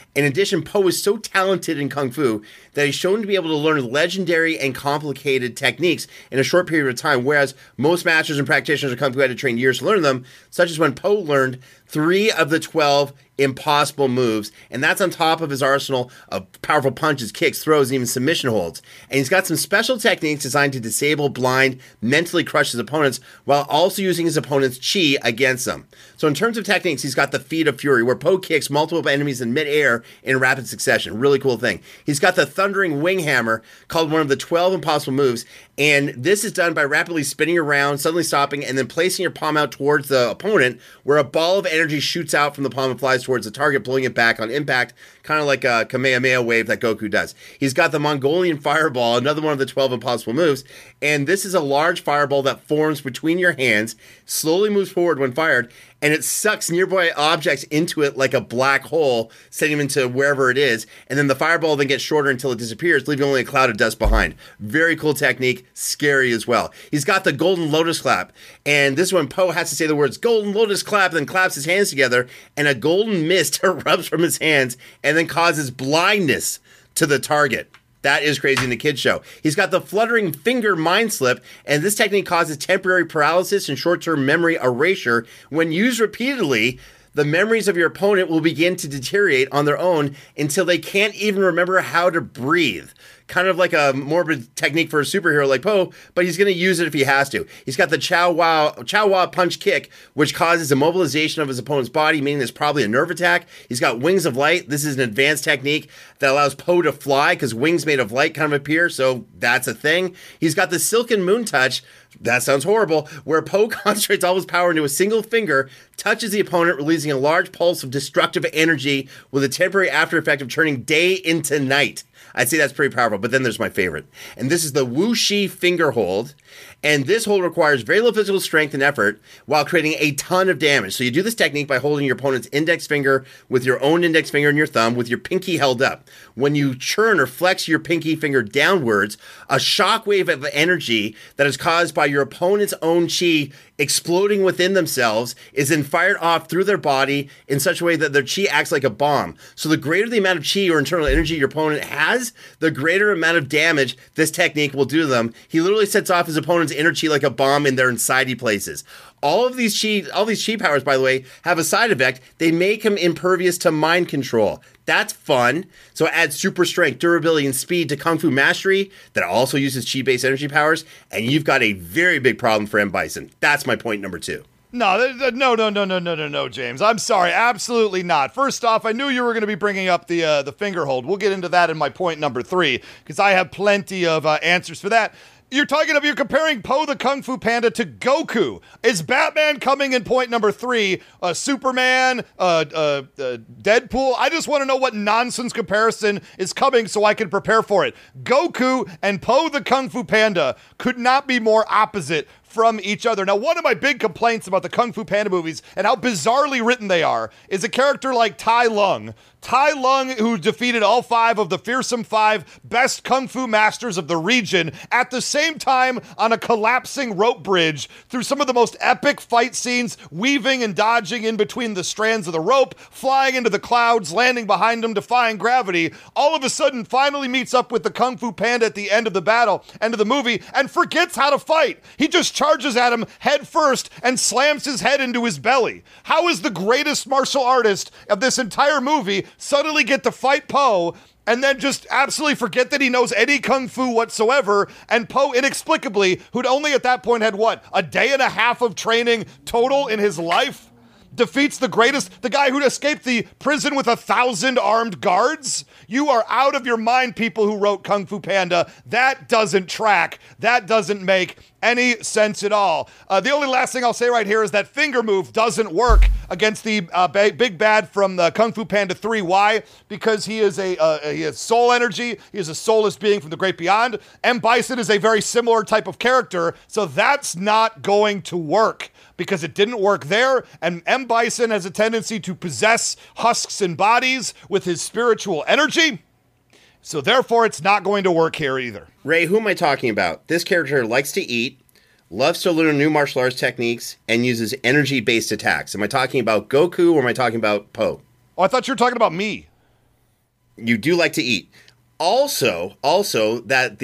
In addition, Po is so talented in Kung Fu that he's shown to be able to learn legendary and complicated techniques in a short period of time, whereas most masters and practitioners of Kung Fu had to train years to learn them, such as when Po learned 3 of the 12 impossible moves, and that's on top of his arsenal of powerful punches, kicks, throws, and even submission holds. And he's got some special techniques designed to disable, blind, mentally crush his opponents, while also using his opponent's chi against them. So in terms of techniques, he's got the Feet of Fury, where Po kicks multiple enemies in midair in rapid succession. Really cool thing. He's got the Thundering Wing Hammer, called one of the 12 impossible moves, and this is done by rapidly spinning around, suddenly stopping, and then placing your palm out towards the opponent, where a ball of energy shoots out from the palm and flies towards the target, pulling it back on impact, kind of like a Kamehameha wave that Goku does. He's got the Mongolian Fireball, another one of the 12 impossible moves, and this is a large fireball that forms between your hands, slowly moves forward when fired, and it sucks nearby objects into it like a black hole, sending them into wherever it is, and then the fireball then gets shorter until it disappears, leaving only a cloud of dust behind. Very cool technique, scary as well. He's got the Golden Lotus Clap, and this one Po has to say the words Golden Lotus Clap, then claps his hands together, and a golden mist erupts from his hands, and then causes blindness to the target. That is crazy in the kids show. He's got the Fluttering Finger Mind Slip, and this technique causes temporary paralysis and short-term memory erasure. When used repeatedly, the memories of your opponent will begin to deteriorate on their own until they can't even remember how to breathe. Kind of like a morbid technique for a superhero like Po, but he's going to use it if he has to. He's got the Chow Wah Punch Kick, which causes immobilization of his opponent's body, meaning there's probably a nerve attack. He's got Wings of Light. This is an advanced technique that allows Po to fly because wings made of light kind of appear, so that's a thing. He's got the Silken Moon Touch. That sounds horrible, where Po concentrates all his power into a single finger, touches the opponent, releasing a large pulse of destructive energy with a temporary after effect of turning day into night. I'd say that's pretty powerful, but then there's my favorite. And this is the Wu Shi Finger Hold. And this hold requires very little physical strength and effort while creating a ton of damage. So you do this technique by holding your opponent's index finger with your own index finger and your thumb with your pinky held up. When you churn or flex your pinky finger downwards, a shockwave of energy that is caused by your opponent's own chi exploding within themselves is then fired off through their body in such a way that their chi acts like a bomb. So the greater the amount of chi or internal energy your opponent has, the greater amount of damage this technique will do to them. He literally sets off his opponent's inner chi like a bomb in their insidey places. All these chi powers, by the way, have a side effect. They make him impervious to mind control. That's fun. So add super strength, durability, and speed to Kung Fu Mastery that also uses chi-based energy powers, and you've got a very big problem for M. Bison. That's my point number 2. No, James. I'm sorry. Absolutely not. First off, I knew you were going to be bringing up the finger hold. We'll get into that in my point number 3, because I have plenty of answers for that. You're comparing Po the Kung Fu Panda to Goku. Is Batman coming in point number 3? Superman? Deadpool? I just want to know what nonsense comparison is coming so I can prepare for it. Goku and Po the Kung Fu Panda could not be more opposite from each other. Now, one of my big complaints about the Kung Fu Panda movies and how bizarrely written they are is a character like Tai Lung. Tai Lung, who defeated all 5 of the fearsome 5 best Kung Fu masters of the region at the same time on a collapsing rope bridge through some of the most epic fight scenes, weaving and dodging in between the strands of the rope, flying into the clouds, landing behind him, defying gravity, all of a sudden finally meets up with the Kung Fu Panda at the end of the battle, end of the movie, and forgets how to fight. He just charges at him head first and slams his head into his belly. How is the greatest martial artist of this entire movie suddenly get to fight Po and then just absolutely forget that he knows any kung fu whatsoever, and Po inexplicably, who'd only at that point had a day and a half of training total in his life, defeats the guy who'd escaped the prison with 1,000 armed guards? You are out of your mind, people who wrote Kung Fu Panda. That doesn't track. That doesn't make any sense at all. The only last thing I'll say right here is that finger move doesn't work against the big bad from the Kung Fu Panda 3. Why? Because he has soul energy. He is a soulless being from the great beyond. M. Bison is a very similar type of character, so that's not going to work because it didn't work there, and M. Bison has a tendency to possess husks and bodies with his spiritual energy, so therefore it's not going to work here either. Ray, who am I talking about? This character likes to eat, loves to learn new martial arts techniques, and uses energy-based attacks. Am I talking about Goku or am I talking about Po? Oh, I thought you were talking about me. You do like to eat. Also, that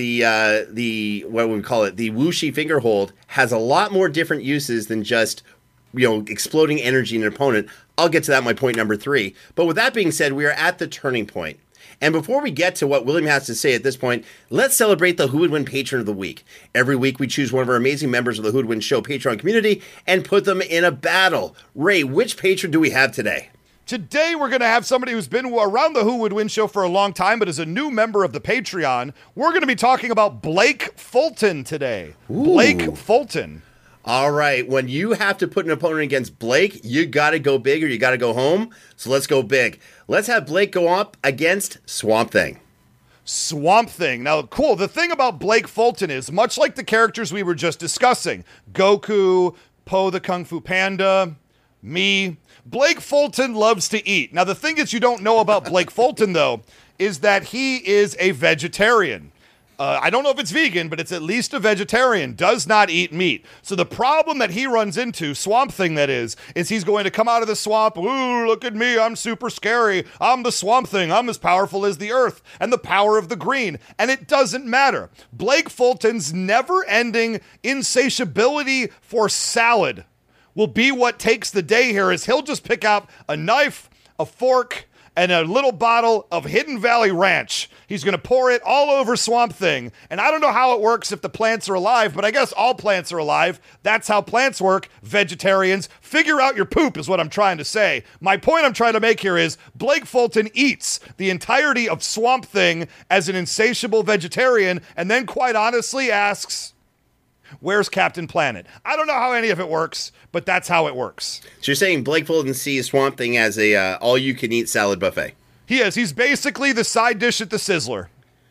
the what would we call it? The Wuxi finger hold has a lot more different uses than just, exploding energy in an opponent. I'll get to that in my point number 3. But with that being said, we are at the turning point. And before we get to what William has to say at this point, let's celebrate the Who Would Win Patron of the Week. Every week we choose one of our amazing members of the Who Would Win Show Patreon community and put them in a battle. Ray, which patron do we have today? Today, we're going to have somebody who's been around the Who Would Win Show for a long time, but is a new member of the Patreon. We're going to be talking about Blake Fulton today. Ooh. Blake Fulton. All right, when you have to put an opponent against Blake, you got to go big or you got to go home. So let's go big. Let's have Blake go up against Swamp Thing. Swamp Thing. Now, cool. The thing about Blake Fulton is, much like the characters we were just discussing, Goku, Po the Kung Fu Panda, me, Blake Fulton loves to eat. Now, the thing is you don't know about Blake Fulton, though, is that he is a vegetarian. I don't know if it's vegan, but it's at least a vegetarian, does not eat meat. So the problem that he runs into, Swamp Thing that is he's going to come out of the swamp, ooh, look at me, I'm super scary, I'm the Swamp Thing, I'm as powerful as the earth and the power of the green. And it doesn't matter. Blake Fulton's never-ending insatiability for salad will be what takes the day here, is he'll just pick out a knife, a fork, and a little bottle of Hidden Valley Ranch. He's going to pour it all over Swamp Thing. And I don't know how it works if the plants are alive, but I guess all plants are alive. That's how plants work, vegetarians. Figure out your poop is what I'm trying to say. My point I'm trying to make here is Blake Fulton eats the entirety of Swamp Thing as an insatiable vegetarian and then quite honestly asks, where's Captain Planet? I don't know how any of it works, but that's how it works. So you're saying Blake Fulton sees Swamp Thing as a all-you-can-eat salad buffet? He is. He's basically the side dish at the Sizzler.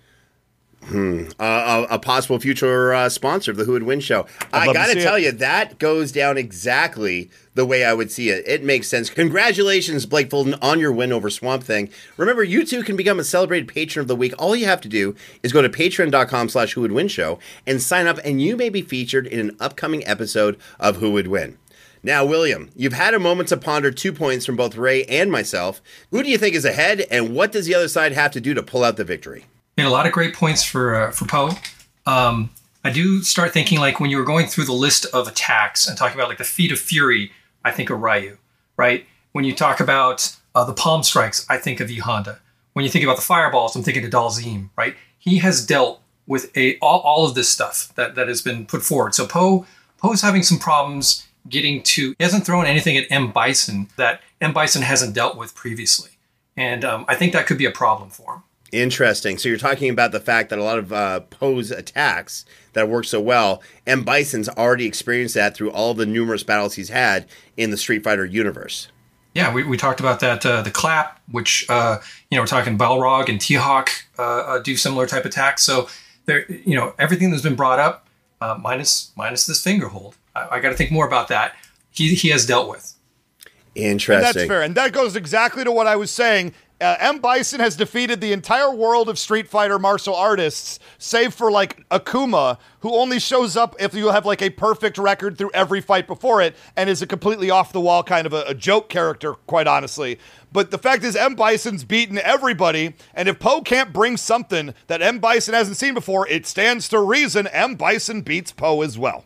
A possible future sponsor of the Who Would Win Show. I got to tell you, that goes down exactly the way I would see it. It makes sense. Congratulations, Blake Fulton, on your win over Swamp Thing. Remember, you too can become a celebrated patron of the week. All you have to do is go to patreon.com/Who Would Win Show and sign up, and you may be featured in an upcoming episode of Who Would Win. Now, William, you've had a moment to ponder 2 points from both Ray and myself. Who do you think is ahead, and what does the other side have to do to pull out the victory? A lot of great points for Po. I do start thinking, like, when you were going through the list of attacks and talking about, like, the Feet of Fury, I think of Ryu, right? When you talk about the Palm Strikes, I think of E Honda. When you think about the Fireballs, I'm thinking of Dalzim, right? He has dealt with all of this stuff that has been put forward. So Po's having some problems he hasn't thrown anything at M. Bison that M. Bison hasn't dealt with previously. And I think that could be a problem for him. Interesting. So you're talking about the fact that a lot of Po's attacks that work so well, M. Bison's already experienced that through all the numerous battles he's had in the Street Fighter universe. Yeah, we talked about that, the clap, which, we're talking Balrog and T-Hawk do similar type attacks. So, there, everything that's been brought up, minus this finger hold. I got to think more about that. He has dealt with. Interesting. And that's fair. And that goes exactly to what I was saying. M. Bison has defeated the entire world of Street Fighter martial artists, save for, like, Akuma, who only shows up if you have, like, a perfect record through every fight before it and is a completely off-the-wall kind of a joke character, quite honestly. But the fact is, M. Bison's beaten everybody, and if Po can't bring something that M. Bison hasn't seen before, it stands to reason M. Bison beats Po as well.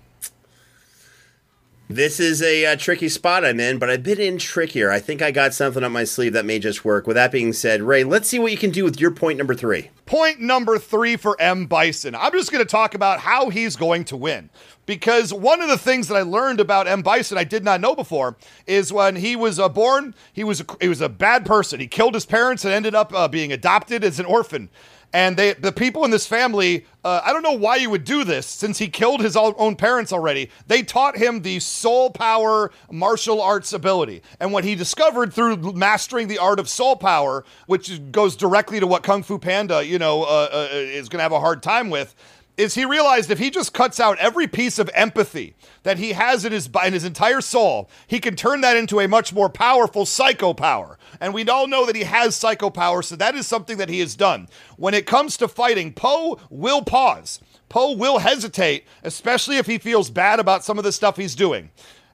This is a tricky spot I'm in, but I've been in trickier. I think I got something up my sleeve that may just work. With that being said, Ray, let's see what you can do with your point number 3. Point number 3 for M. Bison. I'm just going to talk about how he's going to win. Because one of the things that I learned about M. Bison I did not know before is when he was born, he was a bad person. He killed his parents and ended up being adopted as an orphan. And the people in this family, I don't know why you would do this, since he killed his own parents already. They taught him the soul power martial arts ability. And what he discovered through mastering the art of soul power, which goes directly to what Kung Fu Panda, is going to have a hard time with, is he realized if he just cuts out every piece of empathy that he has in his entire soul, he can turn that into a much more powerful psycho power. And we all know that he has psycho power, so that is something that he has done. When it comes to fighting, Po will pause. Po will hesitate, especially if he feels bad about some of the stuff he's doing.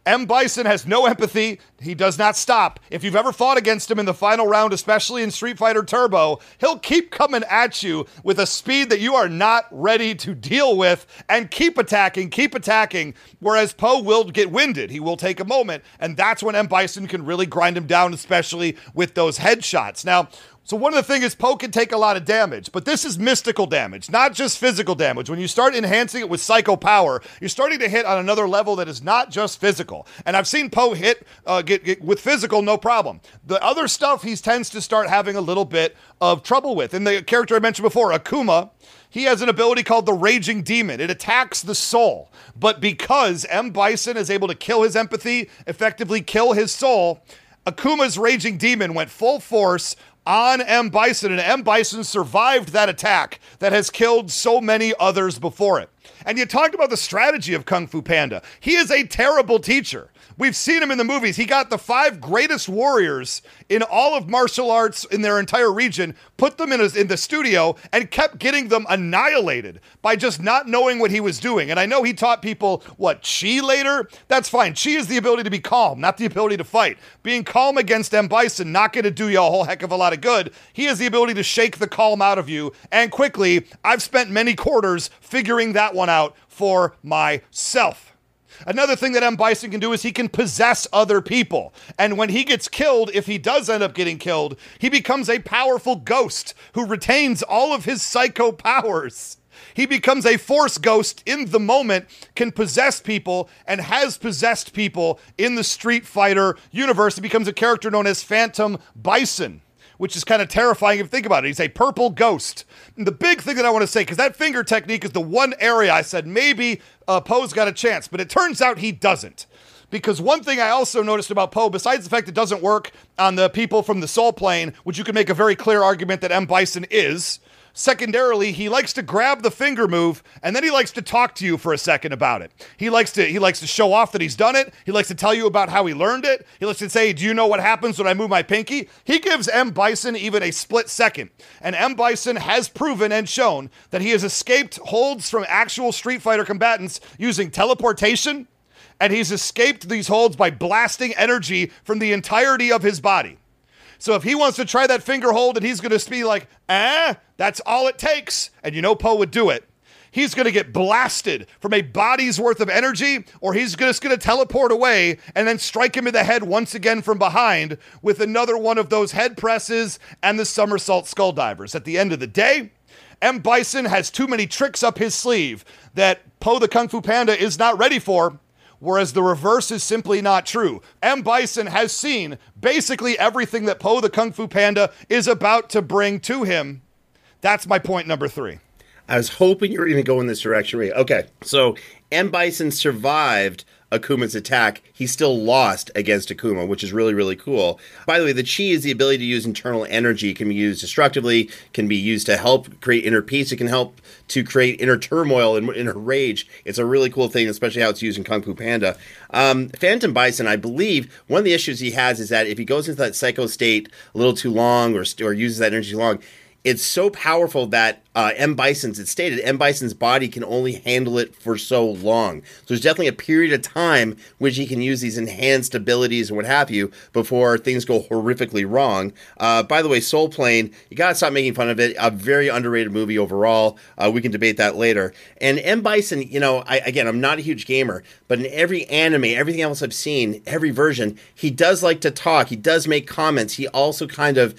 M. Bison has no empathy. He does not stop. If you've ever fought against him in the final round, especially in Street Fighter Turbo, he'll keep coming at you with a speed that you are not ready to deal with and keep attacking, whereas Poe will get winded. He will take a moment, and that's when M. Bison can really grind him down, especially with those headshots. Now, so one of the things is Poe can take a lot of damage, but this is mystical damage, not just physical damage. When you start enhancing it with psycho power, you're starting to hit on another level that is not just physical. And I've seen Poe hit get with physical, no problem. The other stuff he tends to start having a little bit of trouble with. And the character I mentioned before, Akuma, he has an ability called the Raging Demon. It attacks the soul. But because M. Bison is able to kill his empathy, effectively kill his soul, Akuma's Raging Demon went full force on M. Bison, and M. Bison survived that attack that has killed so many others before it. And you talked about the strategy of Kung Fu Panda. He is a terrible teacher. We've seen him in the movies. He got the 5 greatest warriors in all of martial arts in their entire region, put them in the studio, and kept getting them annihilated by just not knowing what he was doing. And I know he taught people, Chi later? That's fine. Chi is the ability to be calm, not the ability to fight. Being calm against M. Bison, not going to do you a whole heck of a lot of good. He has the ability to shake the calm out of you. And quickly, I've spent many quarters figuring that one out for myself. Another thing that M. Bison can do is he can possess other people. And when he gets killed, if he does end up getting killed, he becomes a powerful ghost who retains all of his psycho powers. He becomes a force ghost in the moment, can possess people, and has possessed people in the Street Fighter universe. He becomes a character known as Phantom Bison, which is kind of terrifying if you think about it. He's a purple ghost. And the big thing that I want to say, because that finger technique is the one area I said maybe Poe's got a chance, but it turns out he doesn't. Because one thing I also noticed about Poe, besides the fact it doesn't work on the people from the Soul Plane, which you can make a very clear argument that M. Bison is, secondarily, he likes to grab the finger move, and then he likes to talk to you for a second about it. He likes to show off that he's done it. He likes to tell you about how he learned it. He likes to say, do you know what happens when I move my pinky? He gives M. Bison even a split second. And M. Bison has proven and shown that he has escaped holds from actual Street Fighter combatants using teleportation, and he's escaped these holds by blasting energy from the entirety of his body. So if he wants to try that finger hold and he's going to be like, that's all it takes, and you know Poe would do it, he's going to get blasted from a body's worth of energy, or he's just going to teleport away and then strike him in the head once again from behind with another one of those head presses and the somersault skull divers. At the end of the day, M. Bison has too many tricks up his sleeve that Poe the Kung Fu Panda is not ready for, whereas the reverse is simply not true. M. Bison has seen basically everything that Poe the Kung Fu Panda is about to bring to him. That's my point number 3. I was hoping you were going to go in this direction, Ray. Okay, so M. Bison survived Akuma's attack. He still lost against Akuma, which is really, really cool. By the way, the Chi is the ability to use internal energy. It can be used destructively, can be used to help create inner peace. It can help to create inner turmoil and inner rage. It's a really cool thing, especially how it's used in Kung Fu Panda. Phantom Bison, I believe, one of the issues he has is that if he goes into that psycho state a little too long or uses that energy long, it's so powerful that M. Bison's, it's stated, M. Bison's body can only handle it for so long. So there's definitely a period of time which he can use these enhanced abilities and what have you before things go horrifically wrong. By the way, Soul Plane, you gotta stop making fun of it. A very underrated movie overall. We can debate that later. And M. Bison, I'm not a huge gamer, but in every anime, everything else I've seen, every version, he does like to talk. He does make comments. He also kind of,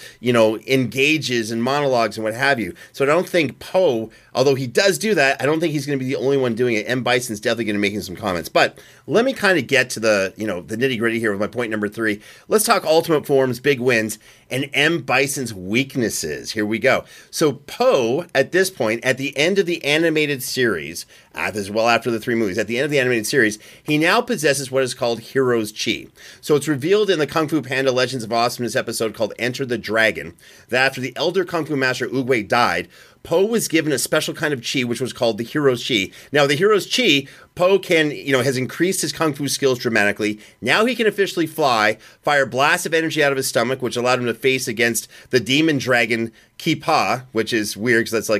engages in monologues and what have you. So I don't think Poe, although he does do that, I don't think he's going to be the only one doing it. M. Bison's definitely going to be making some comments. But let me kind of get to the nitty gritty here with my point number 3. Let's talk ultimate forms, big wins, and M. Bison's weaknesses. Here we go. So Poe, at this point, at the end of the animated series, as well after the 3 movies, at the end of the animated series, he now possesses what is called Hero's Chi. So it's revealed in the Kung Fu Panda Legends of Awesomeness episode called Enter the Dragon that after the elder Kung Fu master Oogway died, Poe was given a special kind of chi, which was called the Hero's Chi. Now, the Hero's Chi, Po can, has increased his kung fu skills dramatically. Now he can officially fly, fire blasts of energy out of his stomach, which allowed him to face against the demon dragon Ki Pa, which is weird because that's like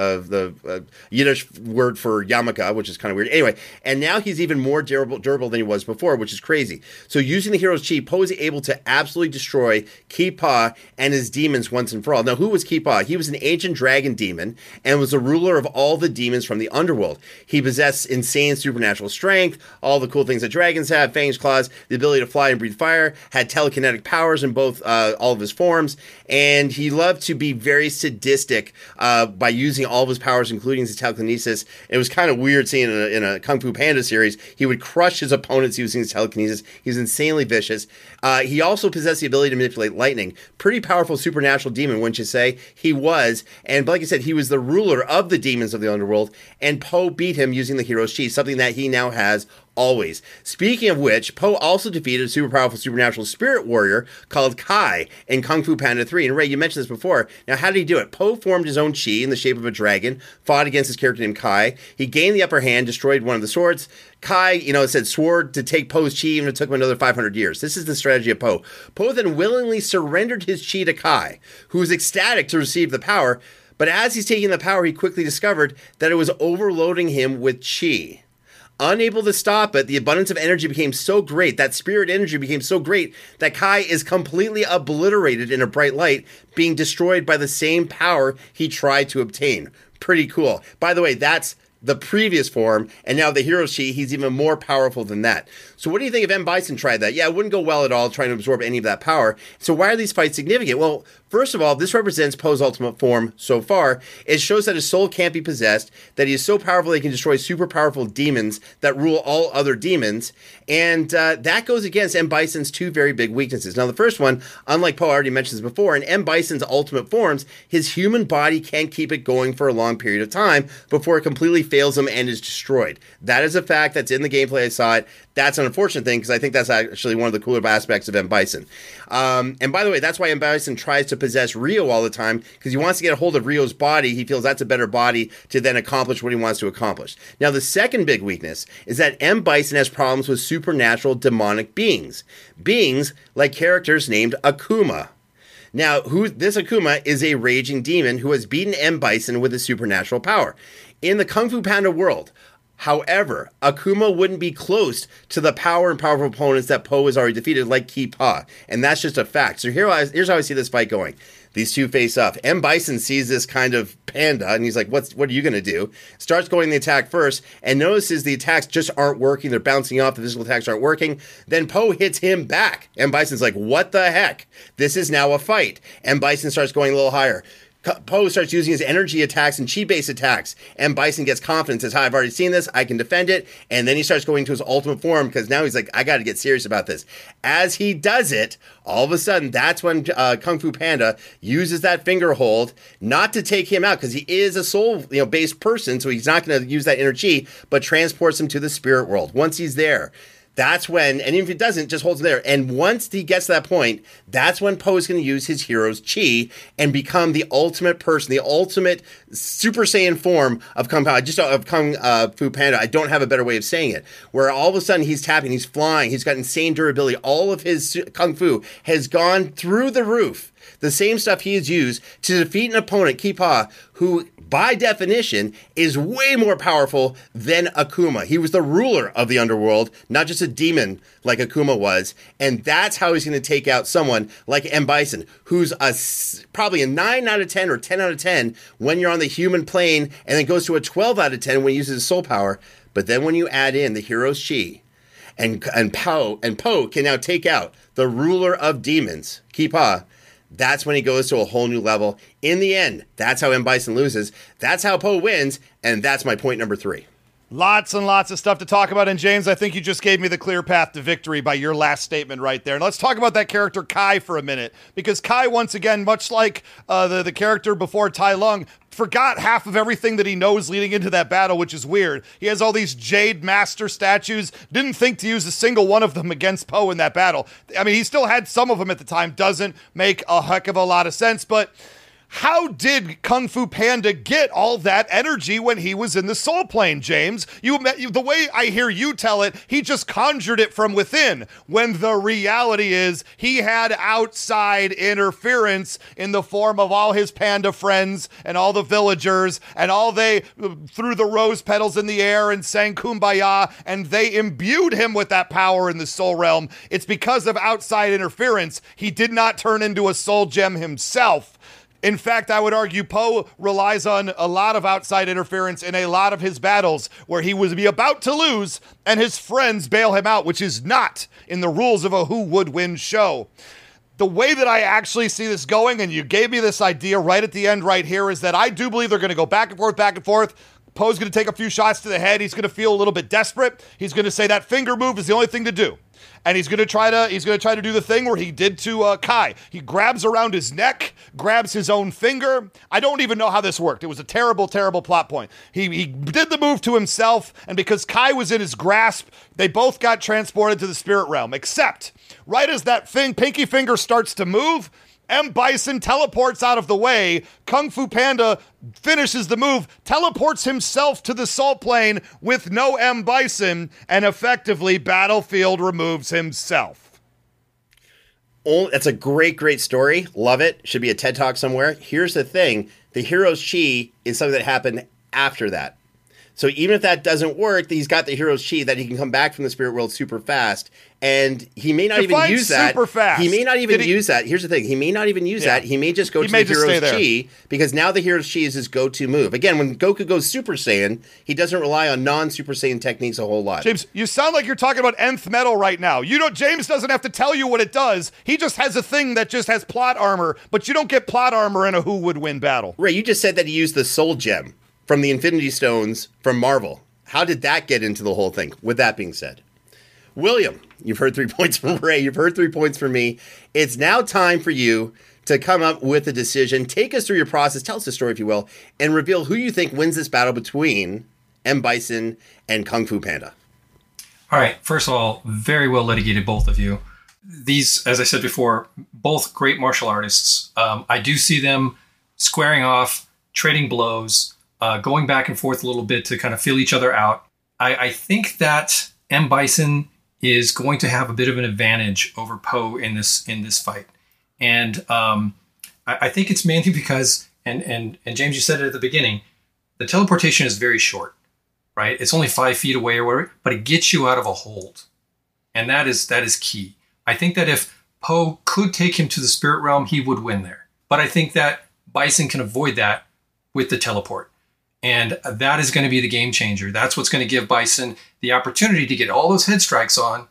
the Yiddish word for Yamaka, which is kind of weird. Anyway, and now he's even more durable than he was before, which is crazy. So using the hero's chi, Po is able to absolutely destroy Ki Pa and his demons once and for all. Now, who was Ki Pa? He was an ancient dragon demon and was the ruler of all the demons from the underworld. He possessed insane supernatural strength, all the cool things that dragons have, fangs, claws, the ability to fly and breathe fire, had telekinetic powers in both all of his forms, and he loved to be very sadistic by using all of his powers, including his telekinesis. It was kind of weird seeing in a Kung Fu Panda series, he would crush his opponents using his telekinesis. He was insanely vicious. He also possessed the ability to manipulate lightning. Pretty powerful supernatural demon, wouldn't you say? He was. And like I said, he was the ruler of the demons of the underworld, and Po beat him using the hero's chi, something that he now has always. Speaking of which, Po also defeated a super powerful supernatural spirit warrior called Kai in Kung Fu Panda 3. And Ray, you mentioned this before. Now, how did he do it? Po formed his own chi in the shape of a dragon, fought against his character named Kai. He gained the upper hand, destroyed one of the swords. Kai, said swore to take Po's chi, and it took him another 500 years. This is the strategy of Po. Po then willingly surrendered his chi to Kai, who was ecstatic to receive the power. But as he's taking the power, he quickly discovered that it was overloading him with chi. Unable to stop it, the abundance of energy became so great, that spirit energy became so great, that Kai is completely obliterated in a bright light, being destroyed by the same power he tried to obtain. Pretty cool. By the way, that's the previous form, and now the hero's chi, he's even more powerful than that. So what do you think if M. Bison tried that? Yeah, it wouldn't go well at all trying to absorb any of that power. So why are these fights significant? Well, first of all, this represents Po's ultimate form so far. It shows that his soul can't be possessed, that he is so powerful that he can destroy super powerful demons that rule all other demons, and that goes against M. Bison's two very big weaknesses. Now, the first one, unlike Po, I already mentioned this before, in M. Bison's ultimate forms, his human body can't keep it going for a long period of time before it completely fails him and is destroyed. That is a fact that's in the gameplay. I saw it. That's an unfortunate thing because I think that's actually one of the cooler aspects of M. Bison. And by the way, that's why M. Bison tries to possess Ryo all the time, because he wants to get a hold of Ryo's body. He feels that's a better body to then accomplish what he wants to accomplish. Now, the second big weakness is that M. Bison has problems with supernatural demonic beings. Beings like characters named Akuma. Now, this Akuma is a raging demon who has beaten M. Bison with his supernatural power. In the Kung Fu Panda world, however, Akuma wouldn't be close to the power and powerful opponents that Po has already defeated, like Ki Pa, and that's just a fact. So here's how I see this fight going. These two face up. M. Bison sees this kind of panda, and he's like, what are you going to do? Starts going the attack first, and notices the attacks just aren't working. They're bouncing off. The physical attacks aren't working. Then Po hits him back. M. Bison's like, what the heck? This is now a fight. M. Bison starts going a little higher. Po starts using his energy attacks and chi-based attacks, and Bison gets confidence, says, I've already seen this, I can defend it, and then he starts going to his ultimate form, because now he's like, I gotta get serious about this. As he does it, all of a sudden, that's when Kung Fu Panda uses that finger hold, not to take him out, because he is a soul-based person, so he's not gonna use that inner chi, but transports him to the spirit world. Once he's there, that's when, and even if he doesn't, just holds him there. And once he gets to that point, that's when Po is going to use his hero's chi and become the ultimate person, the ultimate Super Saiyan form of Kung Fu Panda. I don't have a better way of saying it. Where all of a sudden he's tapping, he's flying, he's got insane durability. All of his Kung Fu has gone through the roof. The same stuff he has used to defeat an opponent, Ki Pa, who, by definition, is way more powerful than Akuma. He was the ruler of the underworld, not just a demon like Akuma was. And that's how he's going to take out someone like M. Bison, who's probably a 9 out of 10 or 10 out of 10 when you're on the human plane, and then goes to a 12 out of 10 when he uses his soul power. But then when you add in the hero's chi, and Po can now take out the ruler of demons, Ki Pa, that's when he goes to a whole new level. In the end, that's how M. Bison loses. That's how Po wins. And that's my point number 3. Lots and lots of stuff to talk about. And James, I think you just gave me the clear path to victory by your last statement right there. And let's talk about that character Kai for a minute. Because Kai, once again, much like the character before Tai Lung, forgot half of everything that he knows leading into that battle, which is weird. He has all these Jade Master statues, didn't think to use a single one of them against Po in that battle. I mean, he still had some of them at the time, doesn't make a heck of a lot of sense, but How did Kung Fu Panda get all that energy when he was in the Soul Plane, James? The way I hear you tell it, he just conjured it from within, when the reality is he had outside interference in the form of all his panda friends and all the villagers, and all they threw the rose petals in the air and sang Kumbaya, and they imbued him with that power in the soul realm. It's because of outside interference. He did not turn into a soul gem himself. In fact, I would argue Po relies on a lot of outside interference in a lot of his battles where he would be about to lose and his friends bail him out, which is not in the rules of a Who Would Win show. The way that I actually see this going, and you gave me this idea right at the end right here, is that I do believe they're going to go back and forth, back and forth. Po's going to take a few shots to the head. He's going to feel a little bit desperate. He's going to say that finger move is the only thing to do. And he's going to try to do the thing where he did to Kai. He grabs around his neck, grabs his own finger. I don't even know how this worked. It was a terrible, terrible plot point. He did the move to himself, and because Kai was in his grasp, they both got transported to the spirit realm. Except, right as that pinky finger starts to move, M. Bison teleports out of the way. Kung Fu Panda finishes the move, teleports himself to the Soul Plane with no M. Bison, and effectively Battlefield removes himself. Oh, that's a great, great story. Love it. Should be a TED Talk somewhere. Here's the thing. The hero's chi is something that happened after that. So even if that doesn't work, he's got the hero's chi that he can come back from the spirit world super fast. And he may not even use that. Super fast. He may not even use that. Here's the thing. He may not even use that. He may just go to the hero's chi, because now the hero's chi is his go-to move. Again, when Goku goes Super Saiyan, he doesn't rely on non-Super Saiyan techniques a whole lot. James, you sound like you're talking about nth metal right now. James doesn't have to tell you what it does. He just has a thing that just has plot armor, but you don't get plot armor in a Who Would Win battle. Ray, you just said that he used the Soul Gem from the Infinity Stones from Marvel. How did that get into the whole thing? With that being said, William, you've heard 3 points from Ray. You've heard 3 points from me. It's now time for you to come up with a decision. Take us through your process. Tell us the story, if you will, and reveal who you think wins this battle between M. Bison and Kung Fu Panda. All right. First of all, very well litigated, both of you. These, as I said before, both great martial artists. I do see them squaring off, trading blows, going back and forth a little bit to kind of feel each other out. I think that M. Bison is going to have a bit of an advantage over Po in this fight. And I think it's mainly because, and James, you said it at the beginning, the teleportation is very short, right? It's only 5 feet away or whatever, but it gets you out of a hold. And that is key. I think that if Po could take him to the spirit realm, he would win there. But I think that Bison can avoid that with the teleport. And that is going to be the game changer. That's what's going to give Bison the opportunity to get all those head strikes on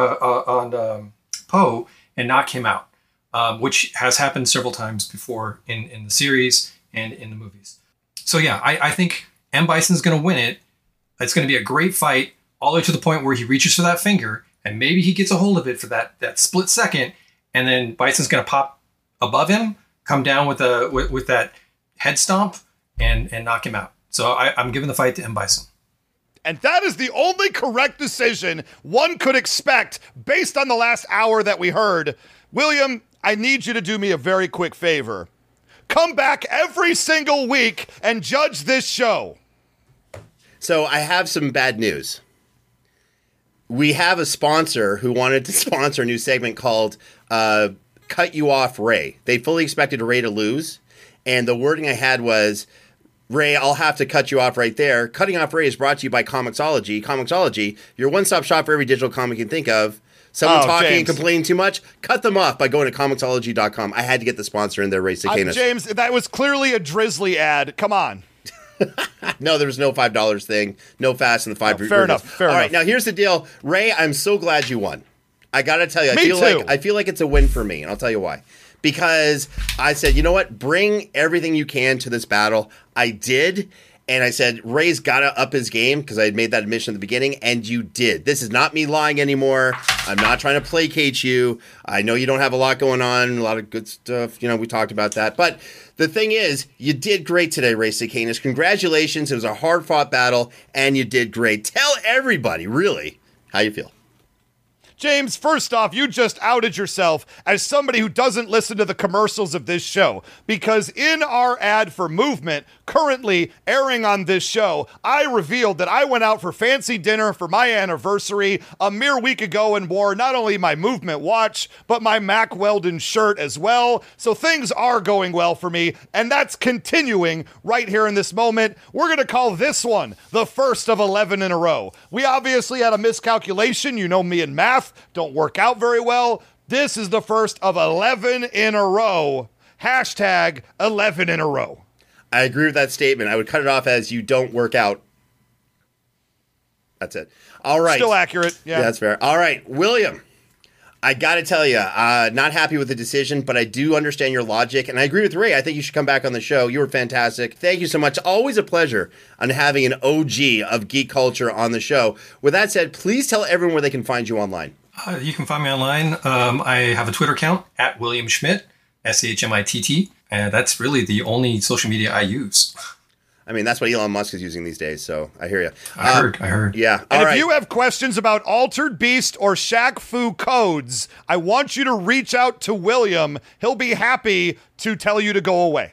Po and knock him out, which has happened several times before in the series and in the movies. So yeah, I think M. Bison's going to win it. It's going to be a great fight all the way to the point where he reaches for that finger and maybe he gets a hold of it for that split second, and then Bison's going to pop above him, come down with that head stomp and knock him out. So I'm giving the fight to M. Bison. And that is the only correct decision one could expect based on the last hour that we heard. William, I need you to do me a very quick favor. Come back every single week and judge this show. So I have some bad news. We have a sponsor who wanted to sponsor a new segment called Cut You Off Ray. They fully expected Ray to lose. And the wording I had was, Ray, I'll have to cut you off right there. Cutting Off Ray is brought to you by Comixology. Comixology, your one-stop shop for every digital comic you can think of. Someone talking and complaining too much, cut them off by going to Comixology.com. I had to get the sponsor in there, Ray Cicanas. James, that was clearly a Drizzly ad. Come on. No, there was no $5 thing. No Fast and the Five. Fair enough. All right, now here's the deal. Ray, I'm so glad you won. I got to tell you, I feel like it's a win for me, and I'll tell you why. Because I said, you know what? Bring everything you can to this battle. I did. And I said, Ray's got to up his game because I had made that admission at the beginning. And you did. This is not me lying anymore. I'm not trying to placate you. I know you don't have a lot going on. A lot of good stuff. You know, we talked about that. But the thing is, you did great today, Ray Cicanas. Congratulations. It was a hard-fought battle. And you did great. Tell everybody, really, how you feel. James, first off, you just outed yourself as somebody who doesn't listen to the commercials of this show, because in our ad for Movement, currently airing on this show, I revealed that I went out for fancy dinner for my anniversary a mere week ago and wore not only my Movement watch, but my Mack Weldon shirt as well. So things are going well for me, and that's continuing right here in this moment. We're going to call this one the first of 11 in a row. We obviously had a miscalculation. You know me and math don't work out very well. This is the first of 11 in a row. Hashtag 11 in a row. I agree with that statement. I would cut it off as you don't work out. That's it. All right. Still accurate. Yeah, that's fair. All right, William. I got to tell you, not happy with the decision, but I do understand your logic, and I agree with Ray. I think you should come back on the show. You were fantastic. Thank you so much. Always a pleasure on having an OG of geek culture on the show. With that said, please tell everyone where they can find you online. You can find me online. I have a Twitter account at William Schmidt, SHMITT, and that's really the only social media I use. I mean, that's what Elon Musk is using these days, so I hear you. I heard. Yeah. And if you have questions about Altered Beast or Shaq Fu codes, I want you to reach out to William. He'll be happy to tell you to go away.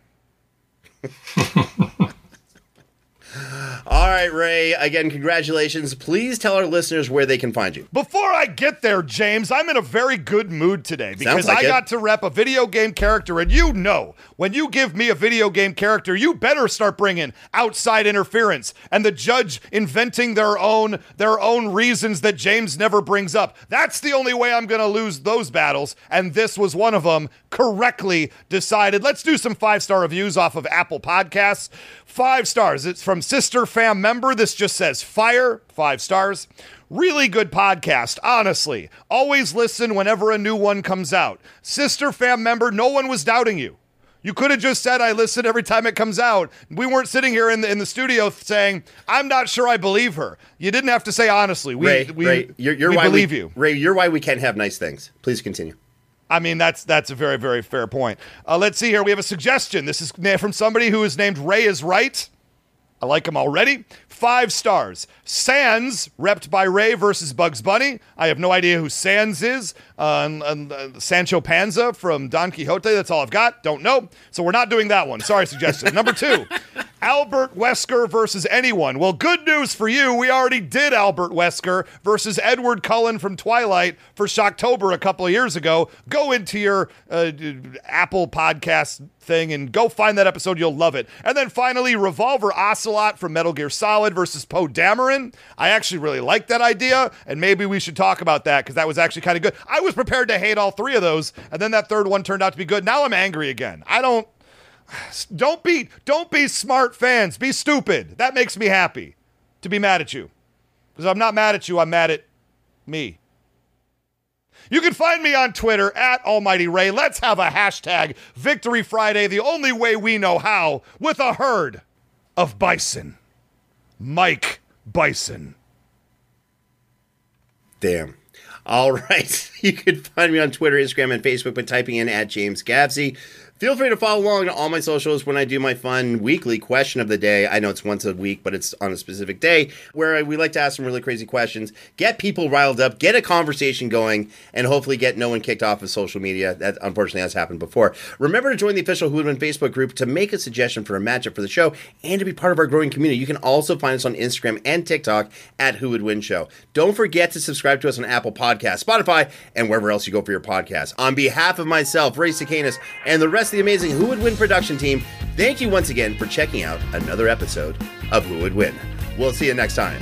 All right, Ray. Again, congratulations. Please tell our listeners where they can find you. Before I get there, James, I'm in a very good mood today because I got to rep a video game character, and you know, when you give me a video game character, you better start bringing outside interference and the judge inventing their own reasons that James never brings up. That's the only way I'm going to lose those battles, and this was one of them. Correctly decided. Let's do some 5-star reviews off of Apple Podcasts. 5 stars. It's from Sister Fam Member. This just says fire. 5 stars. Really good podcast, honestly. Always listen whenever a new one comes out. Sister Fam Member, no one was doubting you. You could have just said, I listen every time it comes out. We weren't sitting here in the studio saying, I'm not sure I believe her. You didn't have to say honestly. Ray, you're why believe you. Ray, you're why we can't have nice things. Please continue. I mean, that's a very, very fair point. Let's see here. We have a suggestion. This is from somebody who is named Ray is Right. I like him already. 5 stars. Sans, repped by Ray versus Bugs Bunny. I have no idea who Sans is. Sancho Panza from Don Quixote. That's all I've got. Don't know. So we're not doing that one. Sorry, suggestion. Number 2, Albert Wesker versus anyone. Well, good news for you. We already did Albert Wesker versus Edward Cullen from Twilight for Shocktober a couple of years ago. Go into your Apple podcast thing and go find that episode. You'll love it. And then finally, Revolver Ocelot from Metal Gear Solid versus Poe Dameron. I actually really like that idea, and maybe we should talk about that because that was actually kind of good. I was prepared to hate all 3 of those, and then that third one turned out to be good. Now I'm angry again. Don't be smart fans. Be stupid. That makes me happy to be mad at you. Because I'm not mad at you, I'm mad at me. You can find me on Twitter at Almighty Ray. Let's have a hashtag Victory Friday the only way we know how, with a herd of bison. Mike Bison. Damn. All right. You can find me on Twitter, Instagram, and Facebook by typing in at James Gavsey. Feel free to follow along on all my socials when I do my fun weekly question of the day. I know it's once a week, but it's on a specific day where we like to ask some really crazy questions, get people riled up, get a conversation going, and hopefully get no one kicked off of social media. That unfortunately has happened before. Remember to join the official Who Would Win Facebook group to make a suggestion for a matchup for the show and to be part of our growing community. You can also find us on Instagram and TikTok at Who Would Win Show. Don't forget to subscribe to us on Apple Podcasts, Spotify, and wherever else you go for your podcasts. On behalf of myself, Ray Cicanis, and the rest of the amazing Who Would Win production team, thank you once again for checking out another episode of Who Would Win. We'll see you next time.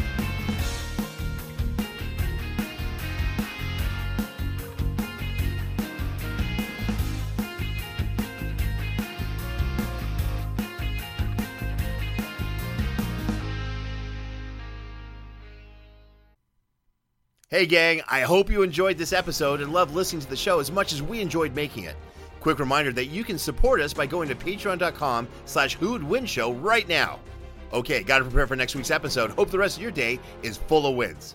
Hey gang, I hope you enjoyed this episode and loved listening to the show as much as we enjoyed making it. Quick reminder that you can support us by going to patreon.com/whowouldwinshow right now. Okay, gotta prepare for next week's episode. Hope the rest of your day is full of wins.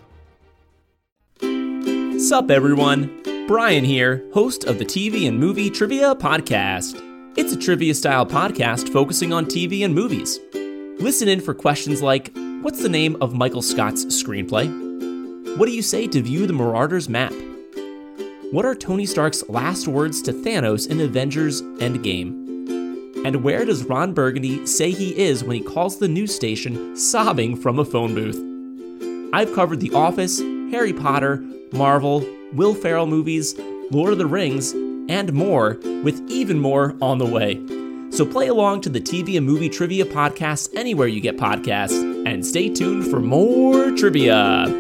Sup everyone, Brian here, host of the TV and Movie Trivia Podcast. It's a trivia-style podcast focusing on TV and movies. Listen in for questions like, what's the name of Michael Scott's screenplay? What do you say to view the Marauders map? What are Tony Stark's last words to Thanos in Avengers Endgame? And where does Ron Burgundy say he is when he calls the news station sobbing from a phone booth? I've covered The Office, Harry Potter, Marvel, Will Ferrell movies, Lord of the Rings, and more, with even more on the way. So play along to the TV and Movie Trivia podcast anywhere you get podcasts, and stay tuned for more trivia.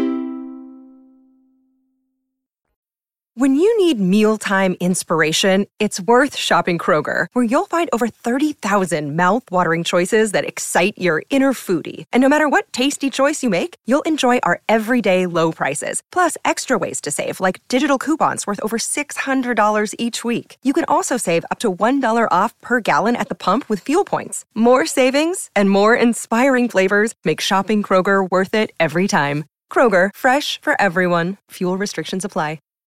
When you need mealtime inspiration, it's worth shopping Kroger, where you'll find over 30,000 mouth-watering choices that excite your inner foodie. And no matter what tasty choice you make, you'll enjoy our everyday low prices, plus extra ways to save, like digital coupons worth over $600 each week. You can also save up to $1 off per gallon at the pump with fuel points. More savings and more inspiring flavors make shopping Kroger worth it every time. Kroger, fresh for everyone. Fuel restrictions apply.